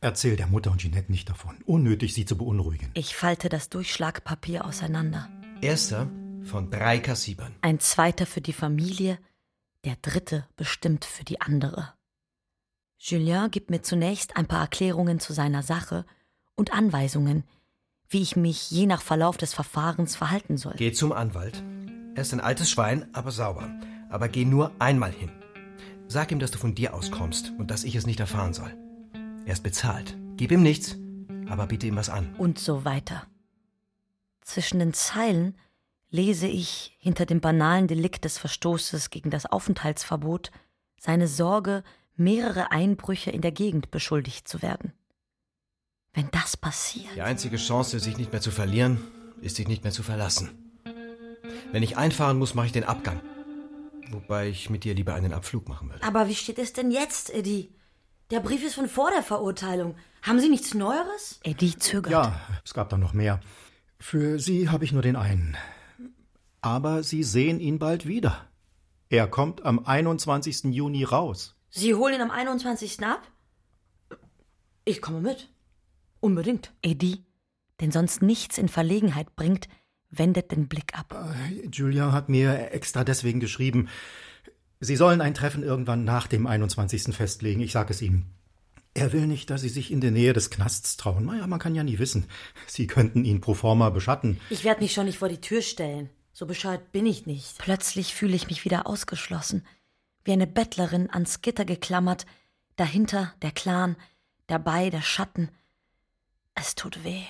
Erzähl der Mutter und Ginette nicht davon. Unnötig, sie zu beunruhigen. Ich falte das Durchschlagpapier auseinander. Erster von 3 Kassibern. Ein zweiter für die Familie, der dritte bestimmt für die andere. Julien gibt mir zunächst ein paar Erklärungen zu seiner Sache und Anweisungen, wie ich mich je nach Verlauf des Verfahrens verhalten soll. Geh zum Anwalt. Er ist ein altes Schwein, aber sauber. Aber geh nur einmal hin. Sag ihm, dass du von dir auskommst und dass ich es nicht erfahren soll. Er ist bezahlt. Gib ihm nichts, aber biete ihm was an. Und so weiter. Zwischen den Zeilen lese ich hinter dem banalen Delikt des Verstoßes gegen das Aufenthaltsverbot seine Sorge, mehrere Einbrüche in der Gegend beschuldigt zu werden. Wenn das passiert... Die einzige Chance, sich nicht mehr zu verlieren, ist, sich nicht mehr zu verlassen. Wenn ich einfahren muss, mache ich den Abgang. Wobei ich mit dir lieber einen Abflug machen würde. Aber wie steht es denn jetzt, Eddie? Der Brief ist von vor der Verurteilung. Haben Sie nichts Neueres? Eddie zögert. Ja, es gab da noch mehr. Für Sie habe ich nur den einen. Aber Sie sehen ihn bald wieder. Er kommt am 21. Juni raus. Sie holen ihn am 21. ab? Ich komme mit. Unbedingt. Eddie, den sonst nichts in Verlegenheit bringt, wendet den Blick ab. Julien hat mir extra deswegen geschrieben, Sie sollen ein Treffen irgendwann nach dem 21. festlegen. Ich sage es ihm. Er will nicht, dass Sie sich in der Nähe des Knasts trauen. Naja, man kann ja nie wissen. Sie könnten ihn pro forma beschatten. Ich werde mich schon nicht vor die Tür stellen. So bescheuert bin ich nicht. Plötzlich fühle ich mich wieder ausgeschlossen. Wie eine Bettlerin ans Gitter geklammert. Dahinter der Clan, dabei der Schatten. Es tut weh.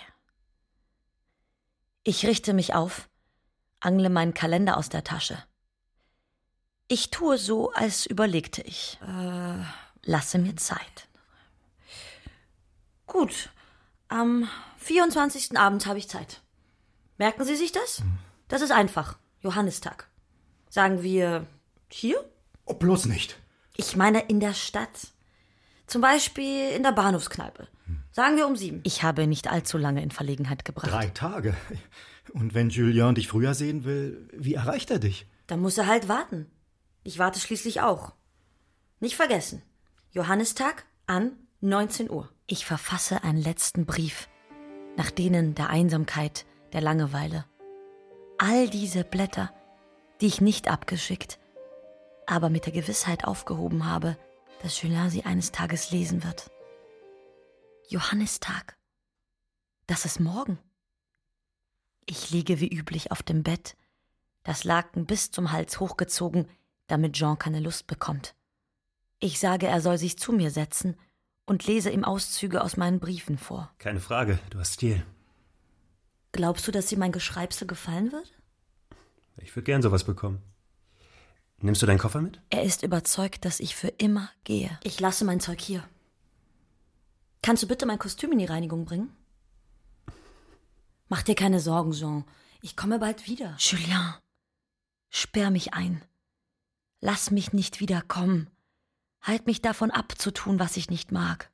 Ich richte mich auf, angle meinen Kalender aus der Tasche. Ich tue so, als überlegte ich. Lasse mir Zeit. Gut, am 24. Abend habe ich Zeit. Merken Sie sich das? Das ist einfach. Johannistag. Sagen wir hier? Oh, bloß nicht. Ich meine in der Stadt. Zum Beispiel in der Bahnhofskneipe. Sagen wir um 7. Ich habe nicht allzu lange in Verlegenheit gebracht. 3 Tage. Und wenn Julien dich früher sehen will, wie erreicht er dich? Dann muss er halt warten. Ich warte schließlich auch. Nicht vergessen. Johannistag an 19 Uhr. Ich verfasse einen letzten Brief, nach denen der Einsamkeit, der Langeweile. All diese Blätter, die ich nicht abgeschickt, aber mit der Gewissheit aufgehoben habe, dass Julien sie eines Tages lesen wird. Johannistag. Das ist morgen. Ich liege wie üblich auf dem Bett, das Laken bis zum Hals hochgezogen, damit Jean keine Lust bekommt. Ich sage, er soll sich zu mir setzen und lese ihm Auszüge aus meinen Briefen vor. Keine Frage, du hast Stil. Glaubst du, dass dir mein Geschreibsel gefallen wird? Ich würde gern sowas bekommen. Nimmst du deinen Koffer mit? Er ist überzeugt, dass ich für immer gehe. Ich lasse mein Zeug hier. Kannst du bitte mein Kostüm in die Reinigung bringen? Mach dir keine Sorgen, Jean. Ich komme bald wieder. Julien, sperr mich ein. Lass mich nicht wiederkommen. Halt mich davon ab, zu tun, was ich nicht mag.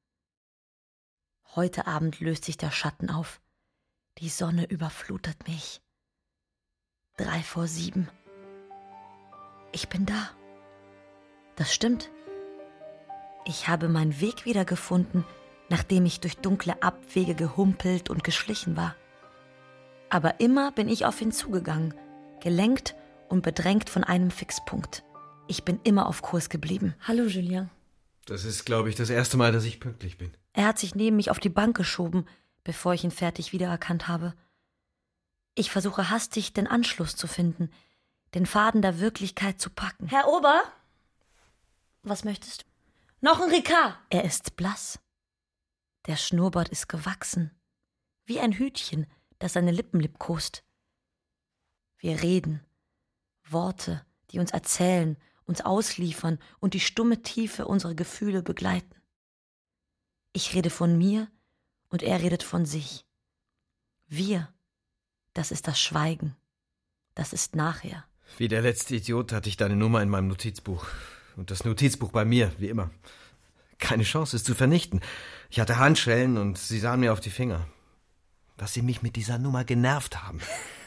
Heute Abend löst sich der Schatten auf. Die Sonne überflutet mich. 6:03. Ich bin da. Das stimmt. Ich habe meinen Weg wiedergefunden, nachdem ich durch dunkle Abwege gehumpelt und geschlichen war. Aber immer bin ich auf ihn zugegangen, gelenkt und bedrängt von einem Fixpunkt. Ich bin immer auf Kurs geblieben. Hallo, Julien. Das ist, glaube ich, das erste Mal, dass ich pünktlich bin. Er hat sich neben mich auf die Bank geschoben, bevor ich ihn fertig wiedererkannt habe. Ich versuche hastig, den Anschluss zu finden, den Faden der Wirklichkeit zu packen. Herr Ober? Was möchtest du? Noch ein Ricard. Er ist blass. Der Schnurrbart ist gewachsen, wie ein Hütchen, das seine Lippen liebkost. Wir reden, Worte, die uns erzählen, uns ausliefern und die stumme Tiefe unserer Gefühle begleiten. Ich rede von mir und er redet von sich. Wir, das ist das Schweigen. Das ist nachher. Wie der letzte Idiot hatte ich deine Nummer in meinem Notizbuch. Und das Notizbuch bei mir, wie immer. Keine Chance, es zu vernichten. Ich hatte Handschellen und sie sahen mir auf die Finger. Was sie mich mit dieser Nummer genervt haben.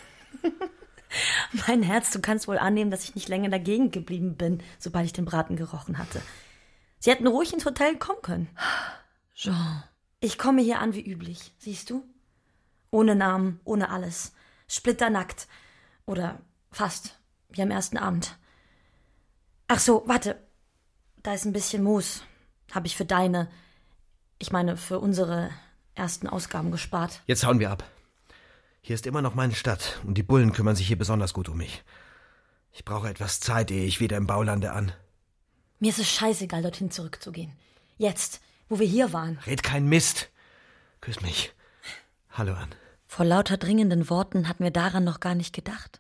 Mein Herz, du kannst wohl annehmen, dass ich nicht länger dagegen geblieben bin, sobald ich den Braten gerochen hatte. Sie hätten ruhig ins Hotel kommen können. Jean, ich komme hier an wie üblich, siehst du? Ohne Namen, ohne alles. Splitternackt. Oder fast, wie am ersten Abend. Ach so, warte. Da ist ein bisschen Moos. Habe ich für für unsere ersten Ausgaben gespart. Jetzt hauen wir ab. Hier ist immer noch meine Stadt und die Bullen kümmern sich hier besonders gut um mich. Ich brauche etwas Zeit, ehe ich wieder im Bau lande an. Mir ist es scheißegal, dorthin zurückzugehen. Jetzt, wo wir hier waren. Red kein Mist. Küss mich. Hallo an. Vor lauter dringenden Worten hatten wir daran noch gar nicht gedacht.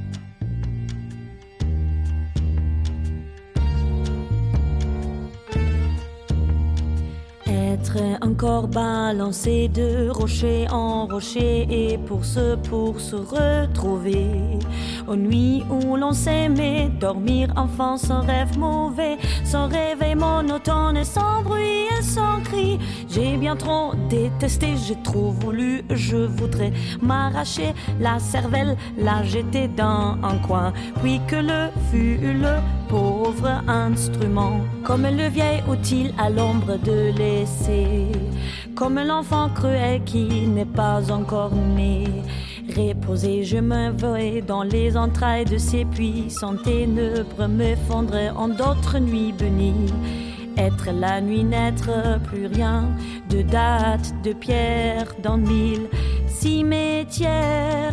Être encore balancé de rocher en rocher et pour se retrouver aux nuits où l'on s'aimait, dormir enfant sans rêve mauvais, sans réveil monotone et sans bruit et sans cri. J'ai bien trop détesté, j'ai trop voulu, je voudrais m'arracher la cervelle, la jeter dans un coin, puis que le fut le pauvre instrument, comme le vieil outil à l'ombre de laisser, comme l'enfant cruel qui n'est pas encore né. Reposer, je me vais dans les entrailles de ces puissantes ténèbres, me fondre en d'autres nuits bénies. Être la nuit, n'être plus rien, de date, de pierre, dans 1000 cimetières.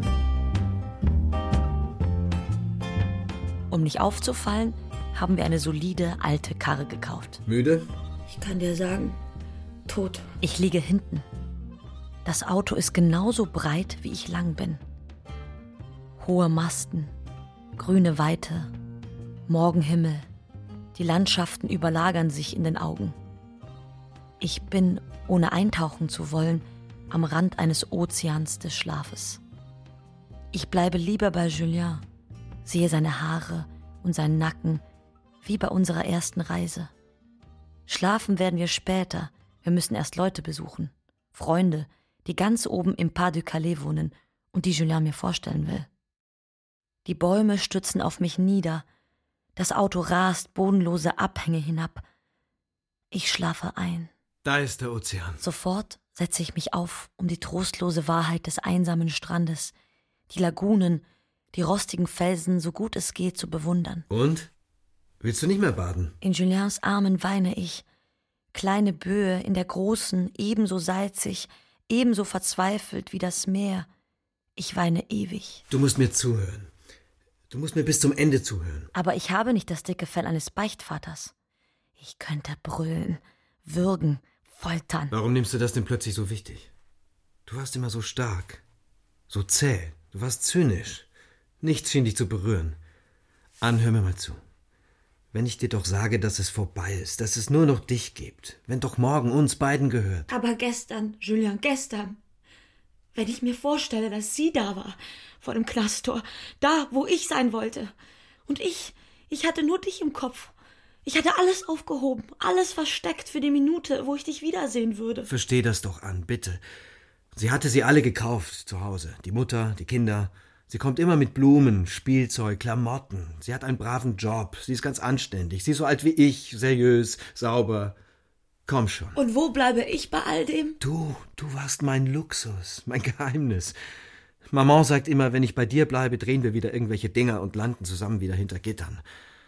Um nicht aufzufallen, haben wir eine solide alte Karre gekauft. Müde? Ich kann dir sagen, tot. Ich liege hinten. Das Auto ist genauso breit, wie ich lang bin. Hohe Masten, grüne Weite, Morgenhimmel. Die Landschaften überlagern sich in den Augen. Ich bin, ohne eintauchen zu wollen, am Rand eines Ozeans des Schlafes. Ich bleibe lieber bei Julien, sehe seine Haare und seinen Nacken, wie bei unserer ersten Reise. Schlafen werden wir später, wir müssen erst Leute besuchen, Freunde, die ganz oben im Pas du Calais wohnen und die Julien mir vorstellen will. Die Bäume stützen auf mich nieder, das Auto rast bodenlose Abhänge hinab. Ich schlafe ein. Da ist der Ozean. Sofort setze ich mich auf, um die trostlose Wahrheit des einsamen Strandes, die Lagunen, die rostigen Felsen, so gut es geht, zu bewundern. Und? Willst du nicht mehr baden? In Juliens Armen weine ich. Kleine Böe in der großen, ebenso salzig, ebenso verzweifelt wie das Meer. Ich weine ewig. Du musst mir zuhören. Du musst mir bis zum Ende zuhören. Aber ich habe nicht das dicke Fell eines Beichtvaters. Ich könnte brüllen, würgen, foltern. Warum nimmst du das denn plötzlich so wichtig? Du warst immer so stark, so zäh, du warst zynisch. Nichts schien dich zu berühren. Ann, hör mir mal zu. Wenn ich dir doch sage, dass es vorbei ist, dass es nur noch dich gibt, wenn doch morgen uns beiden gehört. Aber gestern, Julien, gestern, wenn ich mir vorstelle, dass sie da war, vor dem Knasttor, da, wo ich sein wollte. Und ich hatte nur dich im Kopf. Ich hatte alles aufgehoben, alles versteckt für die Minute, wo ich dich wiedersehen würde. Versteh das doch an, bitte. Sie hatte sie alle gekauft zu Hause. Die Mutter, die Kinder. Sie kommt immer mit Blumen, Spielzeug, Klamotten. Sie hat einen braven Job. Sie ist ganz anständig. Sie ist so alt wie ich, seriös, sauber. Komm schon. Und wo bleibe ich bei all dem? Du warst mein Luxus, mein Geheimnis. Maman sagt immer, wenn ich bei dir bleibe, drehen wir wieder irgendwelche Dinger und landen zusammen wieder hinter Gittern.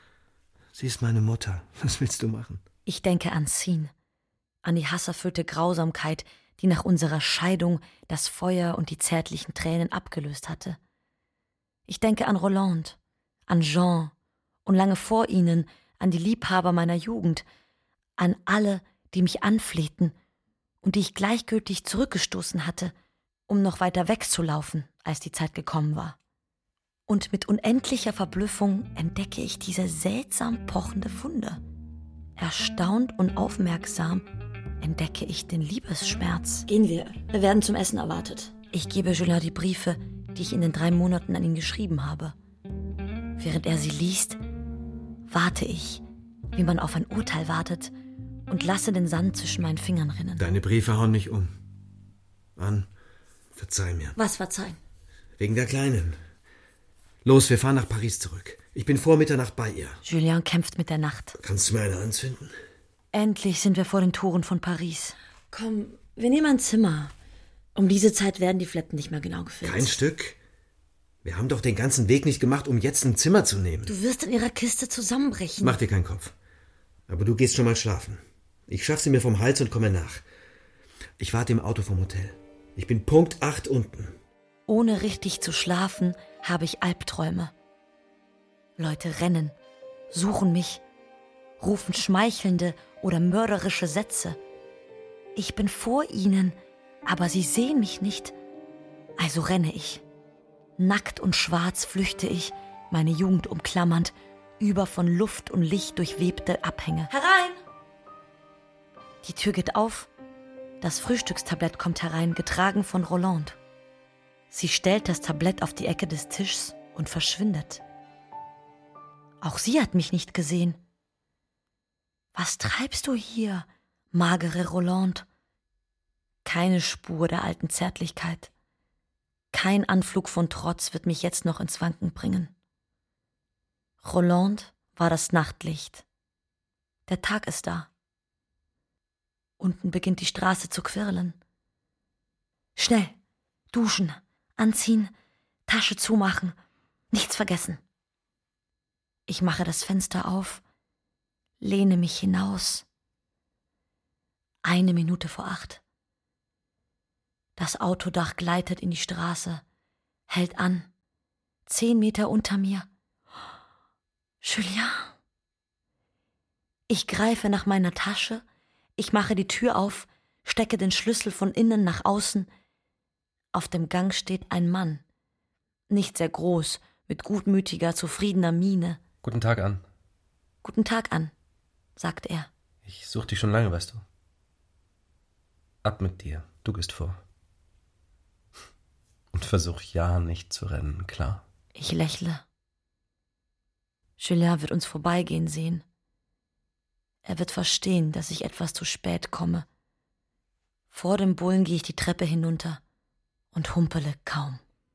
Sie ist meine Mutter. Was willst du machen? Ich denke an Sin, an die hasserfüllte Grausamkeit, die nach unserer Scheidung das Feuer und die zärtlichen Tränen abgelöst hatte. Ich denke an Roland, an Jean und lange vor ihnen an die Liebhaber meiner Jugend, an alle, die mich anflehten und die ich gleichgültig zurückgestoßen hatte, um noch weiter wegzulaufen, als die Zeit gekommen war. Und mit unendlicher Verblüffung entdecke ich diese seltsam pochende Wunde. Erstaunt und aufmerksam entdecke ich den Liebesschmerz. Gehen wir werden zum Essen erwartet. Ich gebe Julien die Briefe, die ich in den 3 Monaten an ihn geschrieben habe. Während er sie liest, warte ich, wie man auf ein Urteil wartet, und lasse den Sand zwischen meinen Fingern rinnen. Deine Briefe hauen mich um. Ann, verzeih mir. Was verzeihen? Wegen der Kleinen. Los, wir fahren nach Paris zurück. Ich bin vor Mitternacht bei ihr. Julien kämpft mit der Nacht. Kannst du mir eine anzünden? Endlich sind wir vor den Toren von Paris. Komm, wir nehmen ein Zimmer. Um diese Zeit werden die Fleppen nicht mehr genau gefilzt. Kein Stück. Wir haben doch den ganzen Weg nicht gemacht, um jetzt ein Zimmer zu nehmen. Du wirst in ihrer Kiste zusammenbrechen. Mach dir keinen Kopf. Aber du gehst schon mal schlafen. Ich schaff sie mir vom Hals und komme nach. Ich warte im Auto vom Hotel. Ich bin Punkt 8 unten. Ohne richtig zu schlafen, habe ich Albträume. Leute rennen, suchen mich, rufen schmeichelnde oder mörderische Sätze. Ich bin vor ihnen, aber sie sehen mich nicht. Also renne ich. Nackt und schwarz flüchte ich, meine Jugend umklammernd, über von Luft und Licht durchwebte Abhänge. Herein! Die Tür geht auf. Das Frühstückstablett kommt herein, getragen von Rolande. Sie stellt das Tablett auf die Ecke des Tischs und verschwindet. Auch sie hat mich nicht gesehen. Was treibst du hier, magere Rolande? Keine Spur der alten Zärtlichkeit. Kein Anflug von Trotz wird mich jetzt noch ins Wanken bringen. Rolande war das Nachtlicht. Der Tag ist da. Unten beginnt die Straße zu quirlen. Schnell, duschen, anziehen, Tasche zumachen, nichts vergessen. Ich mache das Fenster auf, lehne mich hinaus. 1 Minute vor 8. Das Autodach gleitet in die Straße, hält an. 10 Meter unter mir. Julien. Ich greife nach meiner Tasche, ich mache die Tür auf, stecke den Schlüssel von innen nach außen. Auf dem Gang steht ein Mann. Nicht sehr groß, mit gutmütiger, zufriedener Miene. Guten Tag, Ann. Guten Tag, Ann, sagt er. Ich suche dich schon lange, weißt du. Ab mit dir, du gehst vor. Und versuch ja nicht zu rennen, klar? Ich lächle. Julien wird uns vorbeigehen sehen. Er wird verstehen, dass ich etwas zu spät komme. Vor dem Bullen gehe ich die Treppe hinunter und humpele kaum.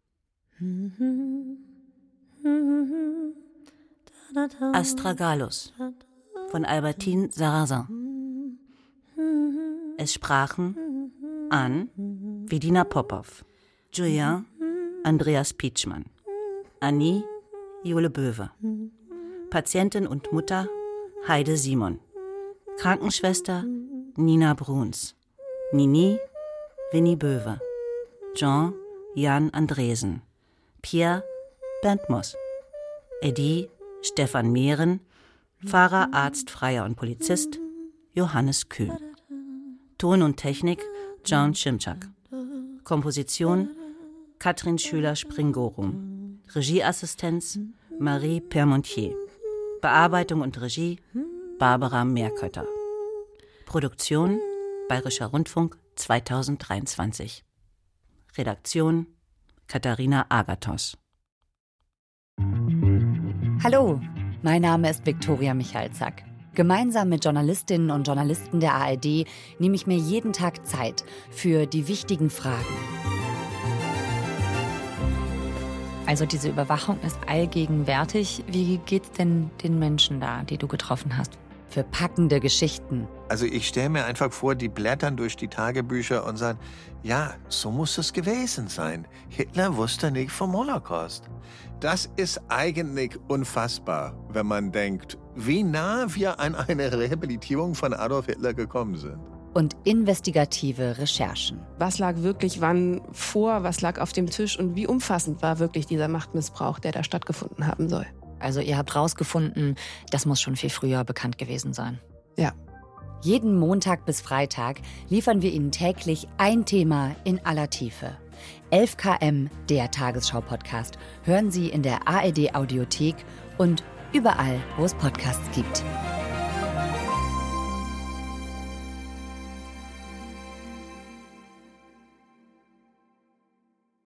Astragalus von Albertine Sarrazin. Es sprachen Ann Vedina Popov, Julien Andreas Pietschmann, Annie Jule Böwe, Patientin und Mutter Heide Simon, Krankenschwester Nina Bruns, Nini Winnie Böwe, Jean Jan Andresen, Pierre Bernd Moss, Eddie Stefan Mehren, Pfarrer, Arzt, Freier und Polizist Johannes Kühn. Ton und Technik John Schimczak. Komposition Katrin Schüler-Springorum. Regieassistenz Marie Permontier. Bearbeitung und Regie Barbara Meerkötter. Produktion Bayerischer Rundfunk 2023. Redaktion Katharina Agathos. Hallo, mein Name ist Viktoria Michalzack. Gemeinsam mit Journalistinnen und Journalisten der ARD nehme ich mir jeden Tag Zeit für die wichtigen Fragen. Also diese Überwachung ist allgegenwärtig. Wie geht's denn den Menschen da, die du getroffen hast? Für packende Geschichten. Also ich stelle mir einfach vor, die blättern durch die Tagebücher und sagen, ja, so muss es gewesen sein. Hitler wusste nicht vom Holocaust. Das ist eigentlich unfassbar, wenn man denkt, wie nah wir an eine Rehabilitierung von Adolf Hitler gekommen sind. Und investigative Recherchen. Was lag wirklich wann vor, was lag auf dem Tisch und wie umfassend war wirklich dieser Machtmissbrauch, der da stattgefunden haben soll. Also ihr habt rausgefunden, das muss schon viel früher bekannt gewesen sein. Ja. Jeden Montag bis Freitag liefern wir Ihnen täglich ein Thema in aller Tiefe. 11 km, der Tagesschau-Podcast, hören Sie in der ARD-Audiothek und überall, wo es Podcasts gibt.